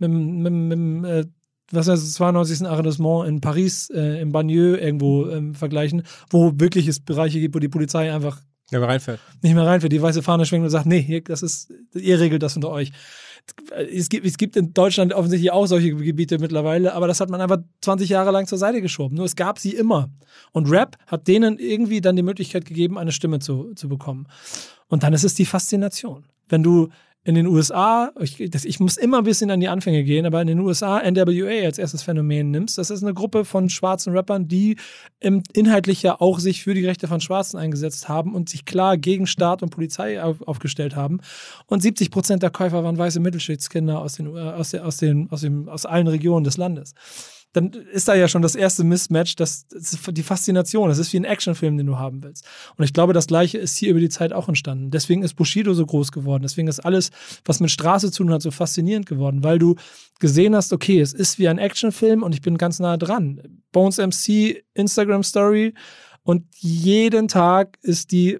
92. Arrondissement in Paris, im Banlieue irgendwo vergleichen, wo wirklich es Bereiche gibt, wo die Polizei einfach nicht mehr reinfährt. Die weiße Fahne schwingt und sagt, nee, ihr regelt das unter euch. Es gibt in Deutschland offensichtlich auch solche Gebiete mittlerweile, aber das hat man einfach 20 Jahre lang zur Seite geschoben. Nur es gab sie immer. Und Rap hat denen irgendwie dann die Möglichkeit gegeben, eine Stimme zu bekommen. Und dann ist es die Faszination. Wenn du in den USA, ich muss immer ein bisschen an die Anfänge gehen, aber in den USA NWA als erstes Phänomen nimmst, das ist eine Gruppe von schwarzen Rappern, die inhaltlich ja auch sich für die Rechte von Schwarzen eingesetzt haben und sich klar gegen Staat und Polizei aufgestellt haben. Und 70% der Käufer waren weiße Mittelschichtskinder aus allen Regionen des Landes. Dann ist da ja schon das erste Mismatch, die Faszination. Das ist wie ein Actionfilm, den du haben willst. Und ich glaube, das Gleiche ist hier über die Zeit auch entstanden. Deswegen ist Bushido so groß geworden. Deswegen ist alles, was mit Straße zu tun hat, so faszinierend geworden, weil du gesehen hast, okay, es ist wie ein Actionfilm und ich bin ganz nah dran. Bones MC, Instagram-Story und jeden Tag ist die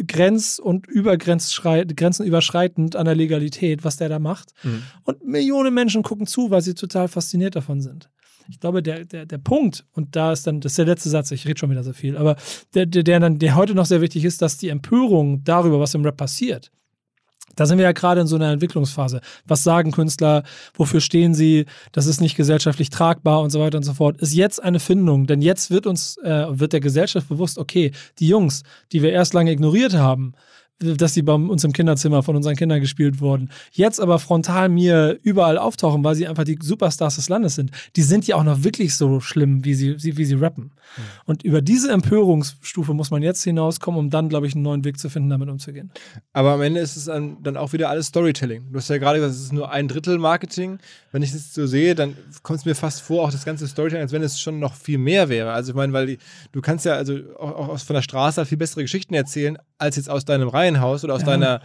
grenzenüberschreitend an der Legalität, was der da macht. Mhm. Und Millionen Menschen gucken zu, weil sie total fasziniert davon sind. Ich glaube, der Punkt, und das ist der letzte Satz, ich rede schon wieder so viel, aber der heute noch sehr wichtig ist, dass die Empörung darüber, was im Rap passiert, da sind wir ja gerade in so einer Entwicklungsphase. Was sagen Künstler? Wofür stehen sie? Das ist nicht gesellschaftlich tragbar und so weiter und so fort. Ist jetzt eine Findung, denn jetzt wird der Gesellschaft bewusst, okay, die Jungs, die wir erst lange ignoriert haben, dass die bei uns im Kinderzimmer von unseren Kindern gespielt wurden, jetzt aber frontal mir überall auftauchen, weil sie einfach die Superstars des Landes sind. Die sind ja auch noch wirklich so schlimm, wie sie rappen. Mhm. Und über diese Empörungsstufe muss man jetzt hinauskommen, um dann, glaube ich, einen neuen Weg zu finden, damit umzugehen. Aber am Ende ist es dann auch wieder alles Storytelling. Du hast ja gerade gesagt, es ist nur 1/3 Marketing. Wenn ich das so sehe, dann kommt es mir fast vor, auch das ganze Storytelling, als wenn es schon noch viel mehr wäre. Also ich meine, weil du kannst ja also auch von der Straße halt viel bessere Geschichten erzählen, als jetzt aus deinem Reihenhaus oder aus deiner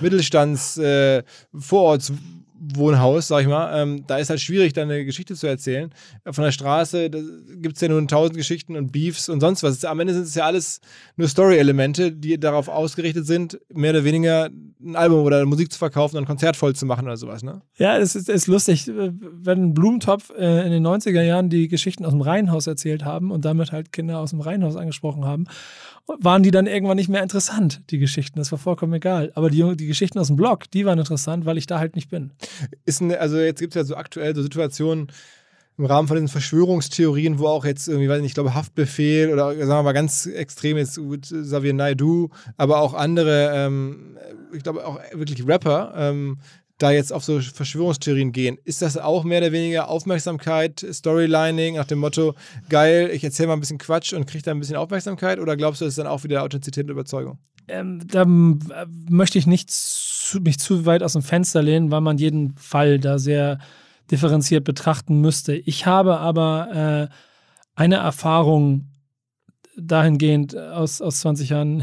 Mittelstands-Vorortswohnhaus, sag ich mal. Da ist halt schwierig, da eine Geschichte zu erzählen. Von der Straße gibt es ja nun 1000 Geschichten und Beefs und sonst was. Am Ende sind es ja alles nur Story-Elemente, die darauf ausgerichtet sind, mehr oder weniger ein Album oder Musik zu verkaufen und ein Konzert voll zu machen oder sowas, ne? Ja, es ist lustig, wenn Blumentopf in den 90er Jahren die Geschichten aus dem Reihenhaus erzählt haben und damit halt Kinder aus dem Reihenhaus angesprochen haben, waren die dann irgendwann nicht mehr interessant, die Geschichten. Das war vollkommen egal. Aber die Geschichten aus dem Blog, die waren interessant, weil ich da halt nicht bin. Also jetzt gibt es ja so aktuell so Situationen im Rahmen von diesen Verschwörungstheorien, wo auch jetzt irgendwie, weiß nicht, ich glaube Haftbefehl oder sagen wir mal ganz extrem jetzt Xavier Naidoo, aber auch andere, ich glaube auch wirklich Rapper, da jetzt auf so Verschwörungstheorien gehen. Ist das auch mehr oder weniger Aufmerksamkeit, Storylining nach dem Motto, geil, ich erzähle mal ein bisschen Quatsch und kriege da ein bisschen Aufmerksamkeit, oder glaubst du, das ist dann auch wieder Authentizität und Überzeugung? Da möchte ich nicht mich zu weit aus dem Fenster lehnen, weil man jeden Fall da sehr differenziert betrachten müsste. Ich habe aber eine Erfahrung dahingehend aus 20 Jahren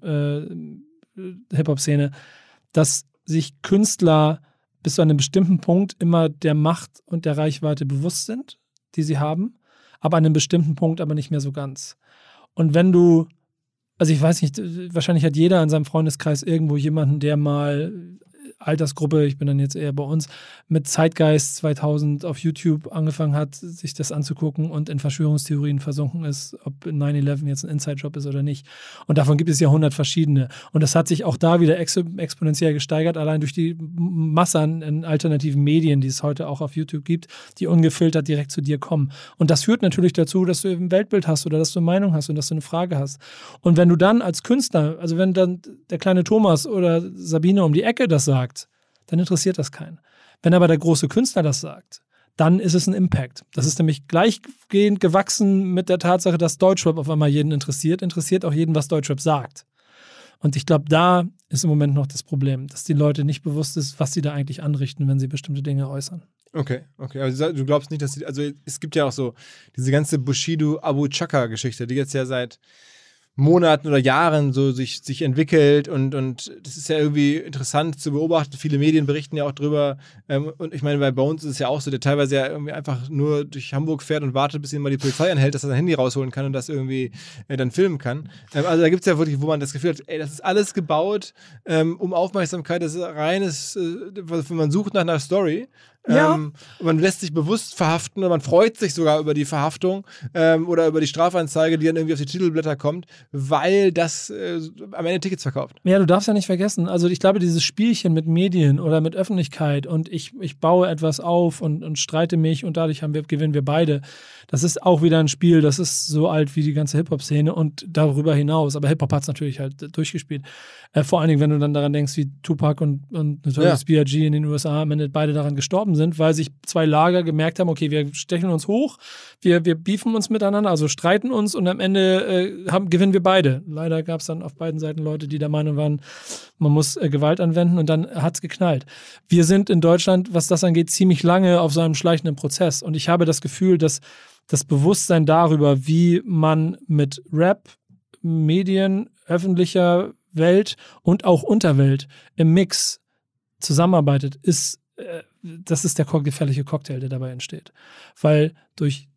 Hip-Hop-Szene, dass sich Künstler bis zu einem bestimmten Punkt immer der Macht und der Reichweite bewusst sind, die sie haben, aber an einem bestimmten Punkt aber nicht mehr so ganz. Und wenn du, also ich weiß nicht, wahrscheinlich hat jeder in seinem Freundeskreis irgendwo jemanden, der mal Altersgruppe, ich bin dann jetzt eher bei uns, mit Zeitgeist 2000 auf YouTube angefangen hat, sich das anzugucken und in Verschwörungstheorien versunken ist, ob 9/11 jetzt ein Inside-Job ist oder nicht. Und davon gibt es ja 100 verschiedene. Und das hat sich auch da wieder exponentiell gesteigert, allein durch die Masse an alternativen Medien, die es heute auch auf YouTube gibt, die ungefiltert direkt zu dir kommen. Und das führt natürlich dazu, dass du ein Weltbild hast oder dass du eine Meinung hast und dass du eine Frage hast. Und wenn du dann als Künstler, also wenn dann der kleine Thomas oder Sabine um die Ecke das sagt, dann interessiert das keinen. Wenn aber der große Künstler das sagt, dann ist es ein Impact. Das ist nämlich gleichgehend gewachsen mit der Tatsache, dass Deutschrap auf einmal jeden interessiert auch jeden, was Deutschrap sagt. Und ich glaube, da ist im Moment noch das Problem, dass die Leute nicht bewusst ist, was sie da eigentlich anrichten, wenn sie bestimmte Dinge äußern. Okay. Also du glaubst nicht, dass also es gibt ja auch so diese ganze Bushido-Abu-Chaka-Geschichte, die jetzt ja seit Monaten oder Jahren so sich entwickelt und das ist ja irgendwie interessant zu beobachten. Viele Medien berichten ja auch drüber und ich meine, bei uns ist es ja auch so, der teilweise ja irgendwie einfach nur durch Hamburg fährt und wartet, bis ihn mal die Polizei anhält, dass er sein Handy rausholen kann und das irgendwie dann filmen kann. Also da gibt es ja wirklich, wo man das Gefühl hat, ey, das ist alles gebaut, um Aufmerksamkeit, das ist reines, man sucht nach einer Story. Ja. Man lässt sich bewusst verhaften oder man freut sich sogar über die Verhaftung oder über die Strafanzeige, die dann irgendwie auf die Titelblätter kommt, weil das am Ende Tickets verkauft. Ja, du darfst ja nicht vergessen, also ich glaube, dieses Spielchen mit Medien oder mit Öffentlichkeit und ich baue etwas auf und streite mich und dadurch gewinnen wir beide, das ist auch wieder ein Spiel, das ist so alt wie die ganze Hip-Hop-Szene und darüber hinaus, aber Hip-Hop hat es natürlich halt durchgespielt. Vor allen Dingen, wenn du dann daran denkst, wie Tupac und Notorious B.I.G. in den USA am Ende beide daran gestorben sind, weil sich zwei Lager gemerkt haben, okay, wir stechen uns hoch, wir beefen uns miteinander, also streiten uns und am Ende gewinnen wir beide. Leider gab es dann auf beiden Seiten Leute, die der Meinung waren, man muss Gewalt anwenden und dann hat es geknallt. Wir sind in Deutschland, was das angeht, ziemlich lange auf so einem schleichenden Prozess und ich habe das Gefühl, dass das Bewusstsein darüber, wie man mit Rap, Medien, öffentlicher Welt und auch Unterwelt im Mix zusammenarbeitet, das ist der gefährliche Cocktail, der dabei entsteht. Weil durch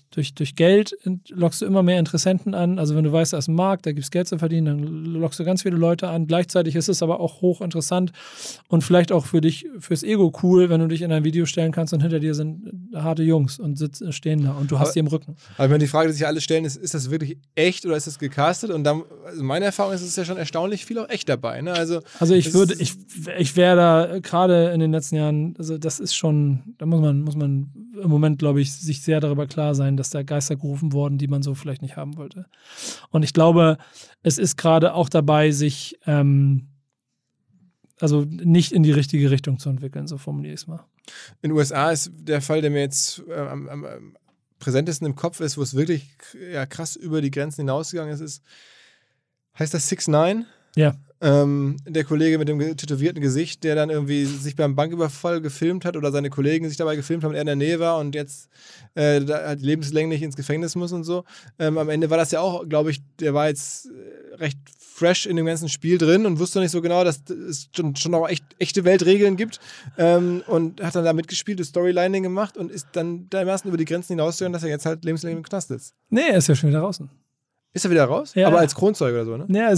Geld lockst du immer mehr Interessenten an. Also wenn du weißt, da ist ein Markt, da gibt es Geld zu verdienen, dann lockst du ganz viele Leute an. Gleichzeitig ist es aber auch hochinteressant und vielleicht auch für dich, fürs Ego cool, wenn du dich in ein Video stellen kannst und hinter dir sind harte Jungs und stehen da und du hast die im Rücken. Aber wenn die Frage, die sich alle stellen, ist das wirklich echt oder ist das gecastet? Und dann, also meine Erfahrung ist, es ist ja schon erstaunlich viel auch echt dabei. Ne? Also ich wäre da gerade in den letzten Jahren, also das ist schon, da muss man im Moment, glaube ich, sich sehr darüber klar sein, dass da Geister gerufen wurden, die man so vielleicht nicht haben wollte. Und ich glaube, es ist gerade auch dabei, sich also nicht in die richtige Richtung zu entwickeln, so formuliere ich es mal. In den USA ist der Fall, der mir jetzt am präsentesten im Kopf ist, wo es wirklich krass über die Grenzen hinausgegangen ist, heißt das 6ix9ine? Ja. Der Kollege mit dem tätowierten Gesicht, der dann irgendwie sich beim Banküberfall gefilmt hat oder seine Kollegen sich dabei gefilmt haben und er in der Nähe war und jetzt halt lebenslänglich ins Gefängnis muss und so. Am Ende war das ja auch, glaube ich, der war jetzt recht fresh in dem ganzen Spiel drin und wusste nicht so genau, dass es schon auch echte Weltregeln gibt und hat dann da mitgespielt, das Storylining gemacht und ist dann dermaßen über die Grenzen hinausgegangen, dass er jetzt halt lebenslänglich im Knast sitzt. Nee, er ist ja schon wieder draußen. Ist er wieder raus? Ja. Aber als Kronzeuge oder so, ne? Ja,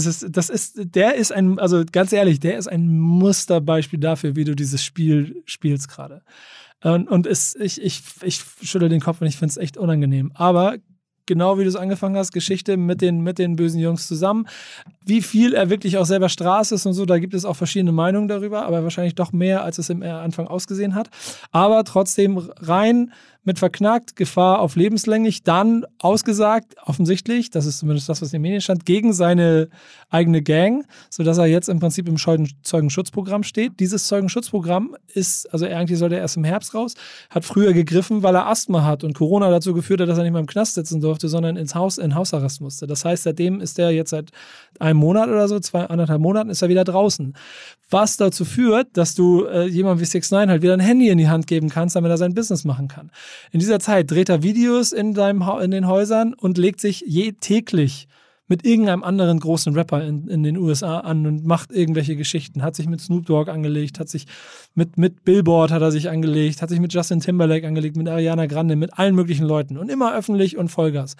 der ist ein, also ganz ehrlich, der ist ein Musterbeispiel dafür, wie du dieses Spiel spielst gerade. Und ich schüttel den Kopf und ich finde es echt unangenehm. Aber genau wie du es angefangen hast, Geschichte mit den bösen Jungs zusammen. Wie viel er wirklich auch selber Straße ist und so, da gibt es auch verschiedene Meinungen darüber, aber wahrscheinlich doch mehr, als es im Anfang ausgesehen hat. Aber trotzdem rein mit verknackt, Gefahr auf lebenslänglich, dann ausgesagt, offensichtlich, das ist zumindest das, was in den Medien stand, gegen seine eigene Gang, sodass er jetzt im Prinzip im Zeugenschutzprogramm steht. Dieses Zeugenschutzprogramm ist, also eigentlich sollte er erst im Herbst raus, hat früher gegriffen, weil er Asthma hat und Corona dazu geführt hat, dass er nicht mehr im Knast sitzen durfte, sondern in Hausarrest musste. Das heißt, seitdem ist er jetzt seit einem Monat oder so, 1,5 Monaten, ist er wieder draußen. Was dazu führt, dass du jemandem wie 6ix9ine halt wieder ein Handy in die Hand geben kannst, damit er sein Business machen kann. In dieser Zeit dreht er Videos in den Häusern und legt sich täglich mit irgendeinem anderen großen Rapper in den USA an und macht irgendwelche Geschichten. Hat sich mit Snoop Dogg angelegt, hat sich mit Billboard hat er sich angelegt, hat sich mit Justin Timberlake angelegt, mit Ariana Grande, mit allen möglichen Leuten und immer öffentlich und Vollgas.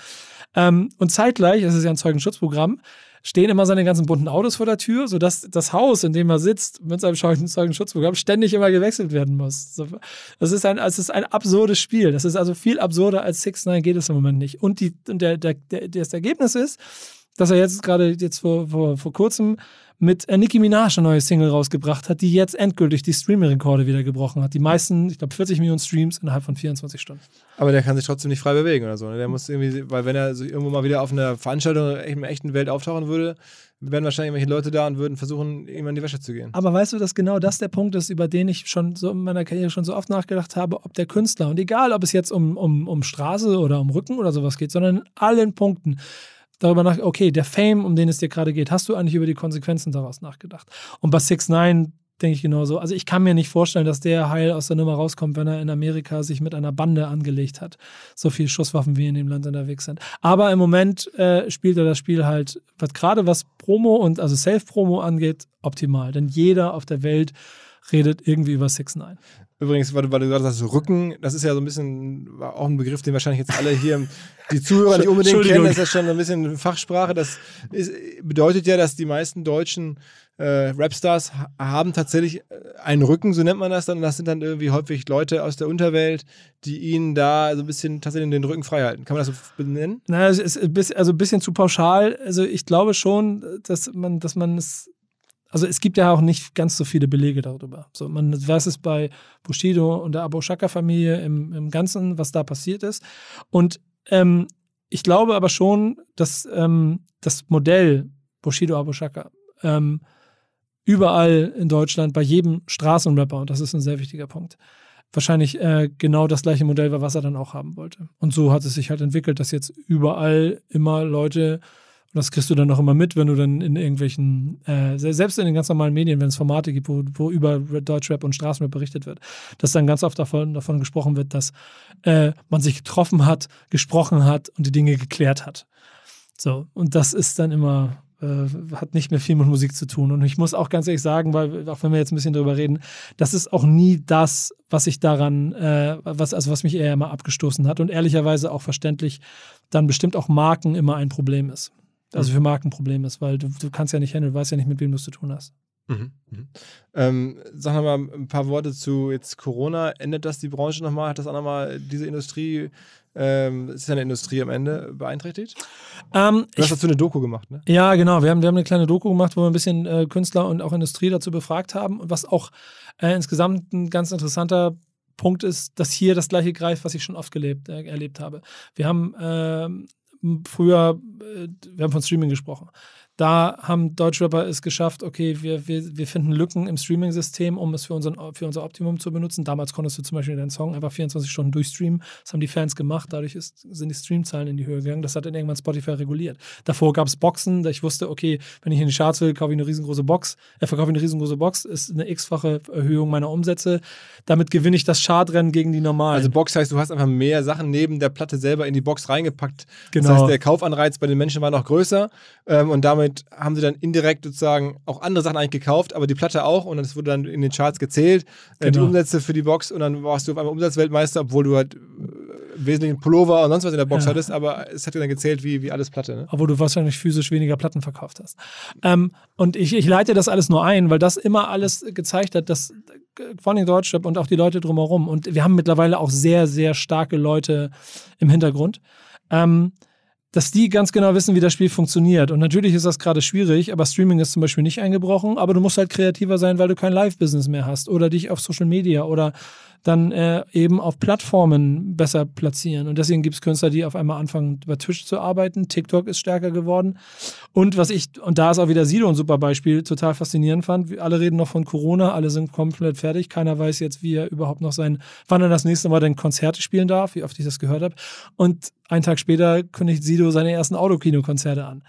Und zeitgleich, es ist ja ein Zeugenschutzprogramm, stehen immer seine ganzen bunten Autos vor der Tür, sodass das Haus, in dem er sitzt, mit seinem Zeugenschutzprogramm ständig immer gewechselt werden muss. Es ist ein absurdes Spiel. Das ist also viel absurder als 6ix9ine geht es im Moment nicht. Und das Ergebnis ist, dass er jetzt gerade vor kurzem mit Nicki Minaj eine neue Single rausgebracht hat, die jetzt endgültig die Streaming-Rekorde wieder gebrochen hat. Die meisten, ich glaube 40 Millionen Streams innerhalb von 24 Stunden. Aber der kann sich trotzdem nicht frei bewegen oder so. Ne? Der muss irgendwie, weil wenn er so irgendwo mal wieder auf einer Veranstaltung in der echten Welt auftauchen würde, wären wahrscheinlich irgendwelche Leute da und würden versuchen, ihm in die Wäsche zu gehen. Aber weißt du, dass genau das der Punkt ist, über den ich schon so in meiner Karriere schon so oft nachgedacht habe, ob der Künstler, und egal, ob es jetzt um Straße oder um Rücken oder sowas geht, sondern in allen Punkten, darüber okay, der Fame, um den es dir gerade geht, hast du eigentlich über die Konsequenzen daraus nachgedacht? Und bei 6ix9ine denke ich genauso. Also ich kann mir nicht vorstellen, dass der heil aus der Nummer rauskommt, wenn er in Amerika sich mit einer Bande angelegt hat. So viele Schusswaffen wie in dem Land unterwegs sind. Aber im Moment spielt er das Spiel halt, was Promo und also Self-Promo angeht, optimal. Denn jeder auf der Welt redet irgendwie über 6ix9ine. Übrigens, weil du gerade sagst, Rücken, das ist ja so ein bisschen auch ein Begriff, den wahrscheinlich jetzt alle hier, die Zuhörer nicht unbedingt kennen, das ist ja schon ein bisschen Fachsprache. Das bedeutet ja, dass die meisten deutschen Rapstars haben tatsächlich einen Rücken, so nennt man das dann. Und das sind dann irgendwie häufig Leute aus der Unterwelt, die ihnen da so ein bisschen tatsächlich den Rücken frei halten. Kann man das so benennen? Naja, es ist ein bisschen zu pauschal. Also ich glaube schon, dass man es. Also es gibt ja auch nicht ganz so viele Belege darüber. So, man weiß es bei Bushido und der Abu Shaka-Familie im Ganzen, was da passiert ist. Und ich glaube aber schon, dass das Modell Bushido Abu Shaka überall in Deutschland, bei jedem Straßenrapper, und das ist ein sehr wichtiger Punkt, wahrscheinlich genau das gleiche Modell war, was er dann auch haben wollte. Und so hat es sich halt entwickelt, dass jetzt überall immer Leute, und das kriegst du dann auch immer mit, wenn du dann in irgendwelchen, selbst in den ganz normalen Medien, wenn es Formate gibt, wo über Deutschrap und Straßenrap berichtet wird, dass dann ganz oft davon gesprochen wird, dass man sich getroffen hat, gesprochen hat und die Dinge geklärt hat. So, und das ist dann immer, hat nicht mehr viel mit Musik zu tun. Und ich muss auch ganz ehrlich sagen, weil, auch wenn wir jetzt ein bisschen drüber reden, das ist auch nie das, was ich daran, was mich eher immer abgestoßen hat und ehrlicherweise auch verständlich dann bestimmt auch Marken immer ein Problem ist. Also für Marken ein Problem ist, weil du kannst ja nicht handeln, du weißt ja nicht, mit wem du es zu tun hast. Sag noch mal ein paar Worte zu jetzt Corona. Ändert das die Branche nochmal? Hat das auch nochmal diese Industrie, ist ja eine Industrie am Ende, beeinträchtigt? Du hast dazu eine Doku gemacht, ne? Ja, genau. Wir haben eine kleine Doku gemacht, wo wir ein bisschen Künstler und auch Industrie dazu befragt haben. Und was auch insgesamt ein ganz interessanter Punkt ist, dass hier das Gleiche greift, was ich schon oft erlebt habe. Wir haben früher, wir haben von Streaming gesprochen. Da haben Deutschrapper es geschafft, okay, wir finden Lücken im Streaming-System, um es für unser Optimum zu benutzen. Damals konntest du zum Beispiel deinen Song einfach 24 Stunden durchstreamen. Das haben die Fans gemacht. Dadurch sind die Streamzahlen in die Höhe gegangen. Das hat dann irgendwann Spotify reguliert. Davor gab es Boxen, da ich wusste, okay, wenn ich in die Charts will, verkaufe ich eine riesengroße Box, ist eine x-fache Erhöhung meiner Umsätze. Damit gewinne ich das Chartrennen gegen die normalen. Also Box heißt, du hast einfach mehr Sachen neben der Platte selber in die Box reingepackt. Genau. Das heißt, der Kaufanreiz bei den Menschen war noch größer und damit haben sie dann indirekt sozusagen auch andere Sachen eigentlich gekauft, aber die Platte auch und das wurde dann in den Charts gezählt, die Umsätze für die Box und dann warst du auf einmal Umsatzweltmeister, obwohl du halt wesentlichen Pullover und sonst was in der Box hattest, aber es hat dir dann gezählt wie alles Platte. Ne? Obwohl du wahrscheinlich physisch weniger Platten verkauft hast. Und ich leite das alles nur ein, weil das immer alles gezeigt hat, dass vor allem Deutschrap und auch die Leute drumherum und wir haben mittlerweile auch sehr, sehr starke Leute im Hintergrund, dass die ganz genau wissen, wie das Spiel funktioniert. Und natürlich ist das gerade schwierig, aber Streaming ist zum Beispiel nicht eingebrochen, aber du musst halt kreativer sein, weil du kein Live-Business mehr hast oder dich auf Social Media oder dann eben auf Plattformen besser platzieren. Und deswegen gibt es Künstler, die auf einmal anfangen, über Twitch zu arbeiten. TikTok ist stärker geworden. Und da ist auch wieder Sido ein super Beispiel, total faszinierend fand. Alle reden noch von Corona, alle sind komplett fertig. Keiner weiß jetzt, wie er überhaupt noch wann er das nächste Mal denn Konzerte spielen darf, wie oft ich das gehört habe. Und einen Tag später kündigt Sido seine ersten Autokino-Konzerte an.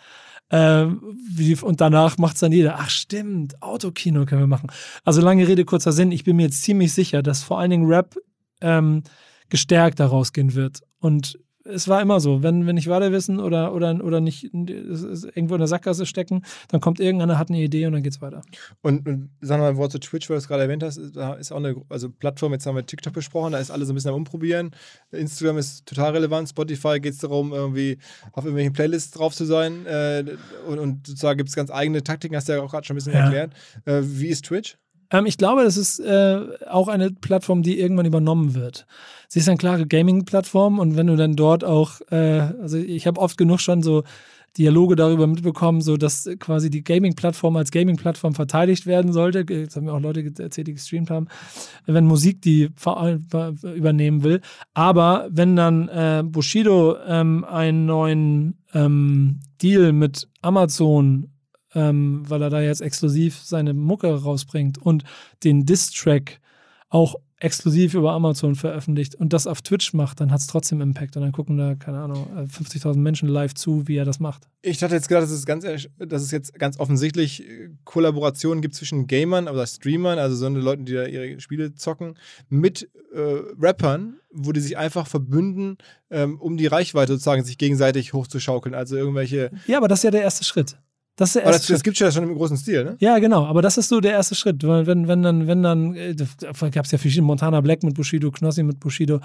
Und danach macht es dann jeder. Ach stimmt, Autokino können wir machen. Also lange Rede, kurzer Sinn. Ich bin mir jetzt ziemlich sicher, dass vor allen Dingen Rap gestärkt daraus gehen wird. Und es war immer so, wenn wir nicht weiter wissen oder nicht irgendwo in der Sackgasse stecken, dann kommt irgendeiner, hat eine Idee und dann geht's weiter. Und sagen wir mal ein Wort zu Twitch, weil du es gerade erwähnt hast, da ist auch eine Plattform, jetzt haben wir TikTok besprochen, da ist alles so ein bisschen am Umprobieren. Instagram ist total relevant, Spotify geht es darum, irgendwie auf irgendwelchen Playlists drauf zu sein und sozusagen gibt es ganz eigene Taktiken, hast du ja auch gerade schon ein bisschen erklärt. Wie ist Twitch? Ich glaube, das ist auch eine Plattform, die irgendwann übernommen wird. Sie ist eine klare Gaming-Plattform und wenn du dann dort auch, also ich habe oft genug schon so Dialoge darüber mitbekommen, so dass quasi die Gaming-Plattform als Gaming-Plattform verteidigt werden sollte. Das haben mir auch Leute erzählt, die gestreamt haben, wenn Musik die übernehmen will. Aber wenn dann Bushido einen neuen Deal mit Amazon weil er da jetzt exklusiv seine Mucke rausbringt und den Diss-Track auch exklusiv über Amazon veröffentlicht und das auf Twitch macht, dann hat es trotzdem Impact. Und dann gucken da, keine Ahnung, 50.000 Menschen live zu, wie er das macht. Ich dachte jetzt gerade, dass es jetzt ganz offensichtlich Kollaborationen gibt zwischen Gamern oder Streamern, also so eine Leute, die da ihre Spiele zocken, mit Rappern, wo die sich einfach verbünden, um die Reichweite sozusagen sich gegenseitig hochzuschaukeln. Also irgendwelche. Ja, aber das ist ja der erste Schritt. Das ist der erste Schritt. Das gibt es ja schon im großen Stil, ne? Ja, genau, aber das ist so der erste Schritt. Wenn dann gab es ja verschiedene, Montana Black mit Bushido, Knossi mit Bushido.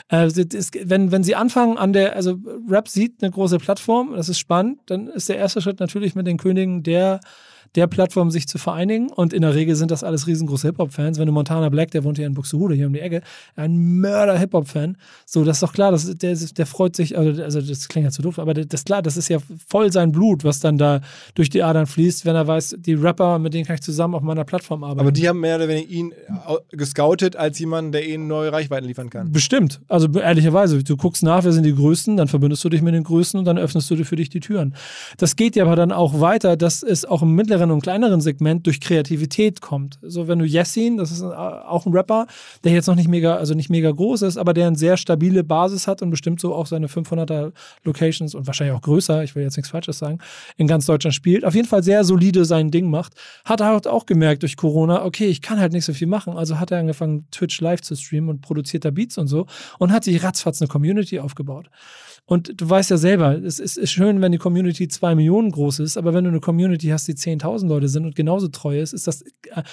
Wenn sie anfangen also Rap sieht eine große Plattform, das ist spannend, dann ist der erste Schritt natürlich mit den Königen der Plattform sich zu vereinigen und in der Regel sind das alles riesengroße Hip-Hop-Fans. Wenn du Montana Black, der wohnt hier in Buxtehude, hier um die Ecke, ein Mörder-Hip-Hop-Fan, so, das ist doch klar, der freut sich, also das klingt ja zu doof, aber das ist klar, das ist ja voll sein Blut, was dann da durch die Adern fließt, wenn er weiß, die Rapper, mit denen kann ich zusammen auf meiner Plattform arbeiten. Aber die haben mehr oder weniger ihn gescoutet als jemanden, der ihnen neue Reichweiten liefern kann. Bestimmt, also ehrlicherweise, du guckst nach, wer sind die Größten, dann verbündest du dich mit den Größten und dann öffnest du dir für dich die Türen. Das geht ja aber dann auch weiter, dass es auch im mittleren und kleineren Segment durch Kreativität kommt. So, wenn du Yassin, das ist auch ein Rapper, der jetzt noch nicht mega groß ist, aber der eine sehr stabile Basis hat und bestimmt so auch seine 500er Locations und wahrscheinlich auch größer, ich will jetzt nichts Falsches sagen, in ganz Deutschland spielt, auf jeden Fall sehr solide sein Ding macht, hat er halt auch gemerkt durch Corona, okay, ich kann halt nicht so viel machen, also hat er angefangen, Twitch live zu streamen und produziert da Beats und so und hat sich ratzfatz eine Community aufgebaut. Und du weißt ja selber, es ist schön, wenn die Community 2 Millionen groß ist, aber wenn du eine Community hast, die 10.000 Leute sind und genauso treu ist das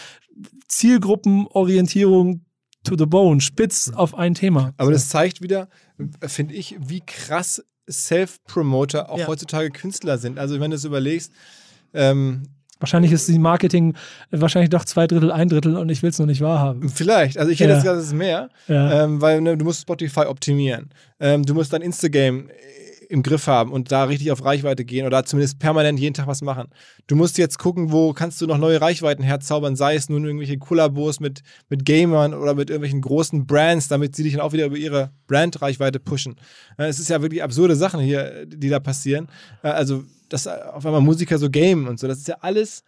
Zielgruppenorientierung to the bone, spitz auf ein Thema. Aber das zeigt wieder, finde ich, wie krass Self-Promoter auch heutzutage Künstler sind. Also wenn du es überlegst, wahrscheinlich ist die Marketing wahrscheinlich doch 2/3, 1/3 und ich will es noch nicht wahrhaben. Vielleicht. Also ich hätte jetzt gesagt, es ist mehr, weil du musst Spotify optimieren. Du musst dein Instagram im Griff haben und da richtig auf Reichweite gehen oder zumindest permanent jeden Tag was machen. Du musst jetzt gucken, wo kannst du noch neue Reichweiten herzaubern, sei es nun irgendwelche Kollabos mit Gamern oder mit irgendwelchen großen Brands, damit sie dich dann auch wieder über ihre Brand-Reichweite pushen. Es ist ja wirklich absurde Sachen hier, die da passieren. Also, dass auf einmal Musiker so gamen und so, das ist ja alles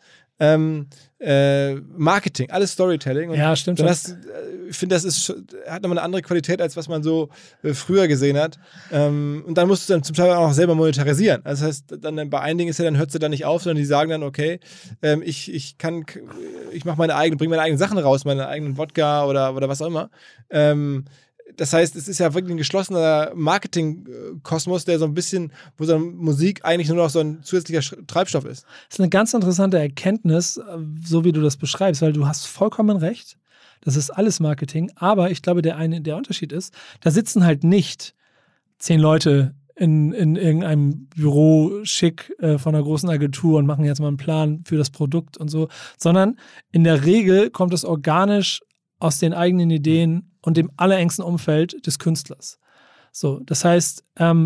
Marketing, alles Storytelling. Und ja, stimmt schon. Ich finde, hat nochmal eine andere Qualität, als was man so früher gesehen hat. Und dann musst du dann zum Teil auch selber monetarisieren. Also das heißt, dann bei einigen Dingen ist ja, dann hört sie dann nicht auf, sondern die sagen dann, okay, ich mache bringe meine eigenen Sachen raus, meine eigenen Wodka oder was auch immer. Das heißt, es ist ja wirklich ein geschlossener Marketing-Kosmos, der so ein bisschen, wo so Musik eigentlich nur noch so ein zusätzlicher Treibstoff ist. Das ist eine ganz interessante Erkenntnis, so wie du das beschreibst, weil du hast vollkommen recht. Das ist alles Marketing, aber ich glaube, der Unterschied ist, da sitzen halt nicht 10 Leute in irgendeinem Büro schick von einer großen Agentur und machen jetzt mal einen Plan für das Produkt und so, sondern in der Regel kommt es organisch aus den eigenen Ideen und dem allerengsten Umfeld des Künstlers. So, das heißt,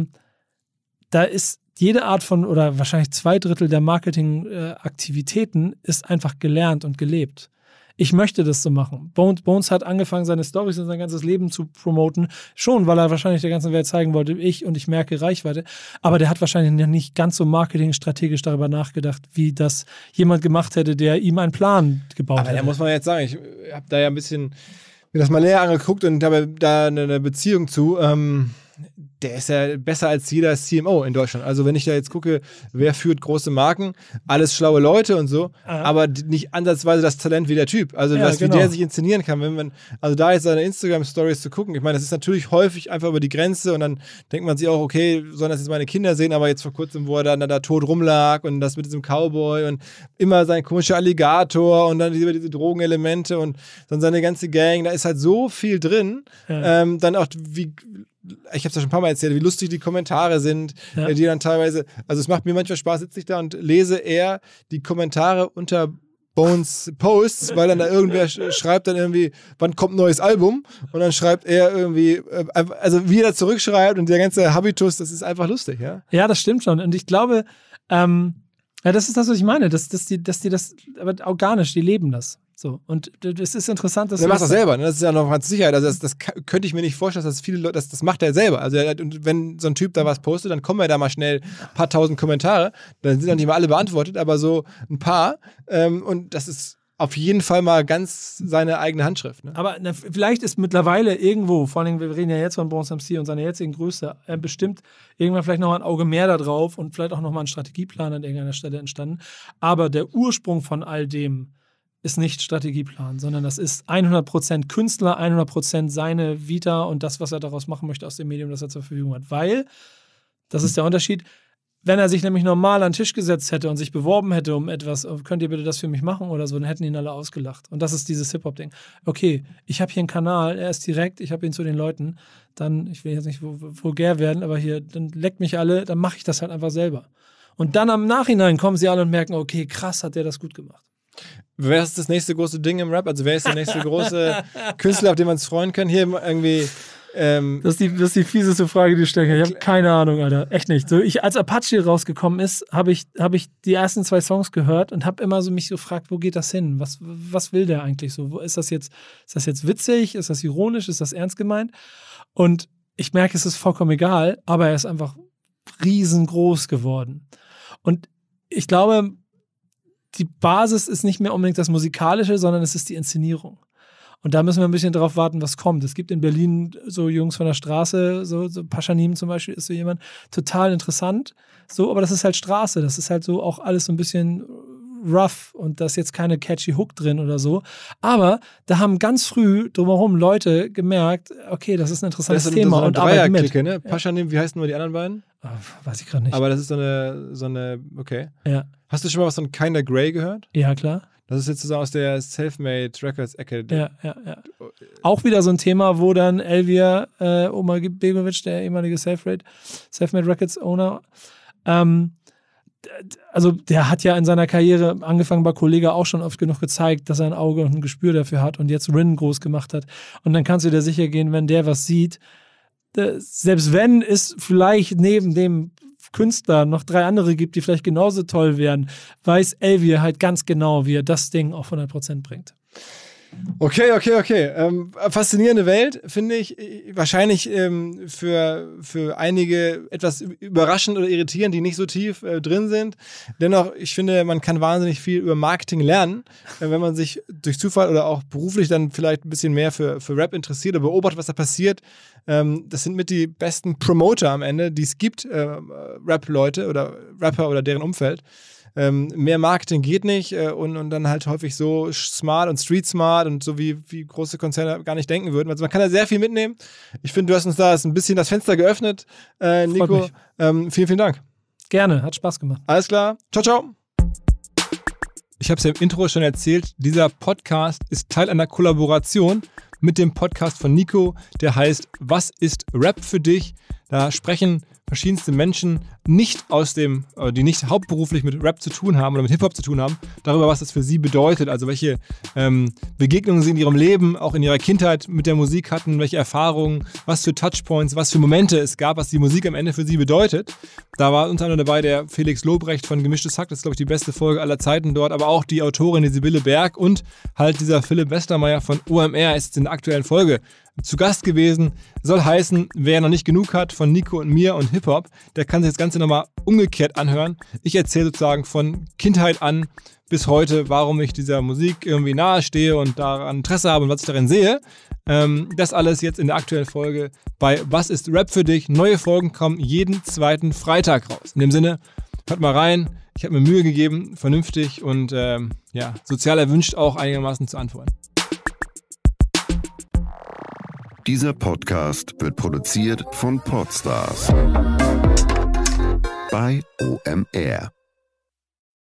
da ist jede Art von, oder wahrscheinlich 2/3 der Marketingaktivitäten ist einfach gelernt und gelebt. Ich möchte das so machen. Bones hat angefangen, seine Storys und sein ganzes Leben zu promoten, schon, weil er wahrscheinlich der ganzen Welt zeigen wollte, ich merke Reichweite, aber der hat wahrscheinlich noch nicht ganz so marketingstrategisch darüber nachgedacht, wie das jemand gemacht hätte, der ihm einen Plan gebaut hätte. Aber da muss man jetzt sagen, ich habe da ja ein bisschen mir das mal näher angeguckt und habe da eine Beziehung zu. Der ist ja besser als jeder CMO in Deutschland. Also wenn ich da jetzt gucke, wer führt große Marken, alles schlaue Leute und so, aber nicht ansatzweise das Talent wie der Typ. Also wie der sich inszenieren kann. Also da jetzt seine Instagram-Stories zu gucken, ich meine, das ist natürlich häufig einfach über die Grenze und dann denkt man sich auch, okay, sollen das jetzt meine Kinder sehen, aber jetzt vor kurzem, wo er dann da tot rumlag und das mit diesem Cowboy und immer sein komischer Alligator und dann diese Drogenelemente und dann seine ganze Gang, da ist halt so viel drin. Ja. Dann auch ich habe es ja schon ein paar Mal erzählt, wie lustig die Kommentare sind, die dann teilweise, also es macht mir manchmal Spaß, sitze ich da und lese eher die Kommentare unter Bones Posts, weil dann da irgendwer schreibt dann irgendwie, wann kommt ein neues Album und dann schreibt er irgendwie, also wie er zurückschreibt und der ganze Habitus, das ist einfach lustig, ja? Ja, das stimmt schon und ich glaube, das ist das, was ich meine, dass die das, aber organisch, die leben das. So, und es ist interessant, dass er macht das selber, ne? Das ist ja noch ganz Sicherheit. Also das könnte ich mir nicht vorstellen, dass viele Leute, das macht er selber. Also wenn so ein Typ da was postet, dann kommen ja da mal schnell ein paar tausend Kommentare, dann sind dann nicht mal alle beantwortet, aber so ein paar. Und das ist auf jeden Fall mal ganz seine eigene Handschrift. Ne? Aber vielleicht ist mittlerweile irgendwo, vor allem, wir reden ja jetzt von Bronze MC und seiner jetzigen Größe, bestimmt irgendwann vielleicht nochmal ein Auge mehr da drauf und vielleicht auch nochmal ein Strategieplan an irgendeiner Stelle entstanden. Aber der Ursprung von all dem ist nicht Strategieplan, sondern das ist 100% Künstler, 100% seine Vita und das, was er daraus machen möchte aus dem Medium, das er zur Verfügung hat. Weil, das ist der Unterschied, wenn er sich nämlich normal an den Tisch gesetzt hätte und sich beworben hätte um etwas, könnt ihr bitte das für mich machen oder so, dann hätten ihn alle ausgelacht. Und das ist dieses Hip-Hop-Ding. Okay, ich habe hier einen Kanal, er ist direkt, ich habe ihn zu den Leuten, dann, ich will jetzt nicht vulgär werden, aber hier, dann leckt mich alle, dann mache ich das halt einfach selber. Und dann am Nachhinein kommen sie alle und merken, okay, krass, hat der das gut gemacht. Wer ist das nächste große Ding im Rap? Also wer ist der nächste große Künstler, auf den wir uns freuen können? Hier irgendwie... Das ist die fieseste Frage, die ich stelle. Ich habe keine Ahnung, Alter. Echt nicht. So, als Apache rausgekommen ist, habe ich die ersten 2 Songs gehört und habe immer so mich so gefragt, wo geht das hin? Was will der eigentlich so? Ist das jetzt witzig? Ist das ironisch? Ist das ernst gemeint? Und ich merke, es ist vollkommen egal, aber er ist einfach riesengroß geworden. Und ich glaube, die Basis ist nicht mehr unbedingt das Musikalische, sondern es ist die Inszenierung. Und da müssen wir ein bisschen drauf warten, was kommt. Es gibt in Berlin so Jungs von der Straße, so Paschanim zum Beispiel ist so jemand, total interessant. So, aber das ist halt Straße, das ist halt so auch alles so ein bisschen rough und da ist jetzt keine catchy Hook drin oder so. Aber da haben ganz früh drumherum Leute gemerkt, okay, das ist ein interessantes Thema und arbeiten mit. Ne? Paschanim, wie heißen nur die anderen beiden? Weiß ich gerade nicht. Aber das ist so eine, okay. Ja. Hast du schon mal was von Kinda Grey gehört? Ja, klar. Das ist jetzt sozusagen aus der Selfmade Records Ecke. Ja. Auch wieder so ein Thema, wo dann Elvir Omar Begovic, der ehemalige Selfmade Records Owner, also der hat ja in seiner Karriere, angefangen bei Kollega, auch schon oft genug gezeigt, dass er ein Auge und ein Gespür dafür hat und jetzt Rin groß gemacht hat. Und dann kannst du dir sicher gehen, wenn der was sieht, selbst wenn es vielleicht neben dem Künstler noch 3 andere gibt, die vielleicht genauso toll wären, weiß Elvir halt ganz genau, wie er das Ding auf 100% bringt. Okay. Faszinierende Welt, finde ich. Wahrscheinlich für einige etwas überraschend oder irritierend, die nicht so tief drin sind. Dennoch, ich finde, man kann wahnsinnig viel über Marketing lernen, wenn man sich durch Zufall oder auch beruflich dann vielleicht ein bisschen mehr für Rap interessiert oder beobachtet, was da passiert. Das sind mit die besten Promoter am Ende, die es gibt, Rap-Leute oder Rapper oder deren Umfeld. Mehr Marketing geht nicht und dann halt häufig so smart und street smart und so wie große Konzerne gar nicht denken würden. Also man kann da sehr viel mitnehmen. Ich finde, du hast uns da ein bisschen das Fenster geöffnet, Nico. Vielen Dank. Gerne, hat Spaß gemacht. Alles klar. Ciao. Ich habe es ja im Intro schon erzählt, dieser Podcast ist Teil einer Kollaboration mit dem Podcast von Nico, der heißt Was ist Rap für dich? Da sprechen verschiedenste Menschen die nicht hauptberuflich mit Rap zu tun haben oder mit Hip-Hop zu tun haben, darüber, was das für sie bedeutet, also welche Begegnungen sie in ihrem Leben, auch in ihrer Kindheit mit der Musik hatten, welche Erfahrungen, was für Touchpoints, was für Momente es gab, was die Musik am Ende für sie bedeutet. Da war unter anderem dabei der Felix Lobrecht von Gemischtes Hack, das ist, glaube ich, die beste Folge aller Zeiten dort, aber auch die Autorin, die Sibylle Berg und halt dieser Philipp Westermeier von OMR ist jetzt in der aktuellen Folge zu Gast gewesen. Soll heißen, wer noch nicht genug hat von Nico und mir und Hip-Hop, der kann sich das Ganze nochmal umgekehrt anhören. Ich erzähle sozusagen von Kindheit an bis heute, warum ich dieser Musik irgendwie nahe stehe und daran Interesse habe und was ich darin sehe. Das alles jetzt in der aktuellen Folge bei Was ist Rap für dich? Neue Folgen kommen jeden 2. Freitag raus. In dem Sinne, hört mal rein. Ich habe mir Mühe gegeben, vernünftig und sozial erwünscht auch einigermaßen zu antworten. Dieser Podcast wird produziert von Podstars bei OMR.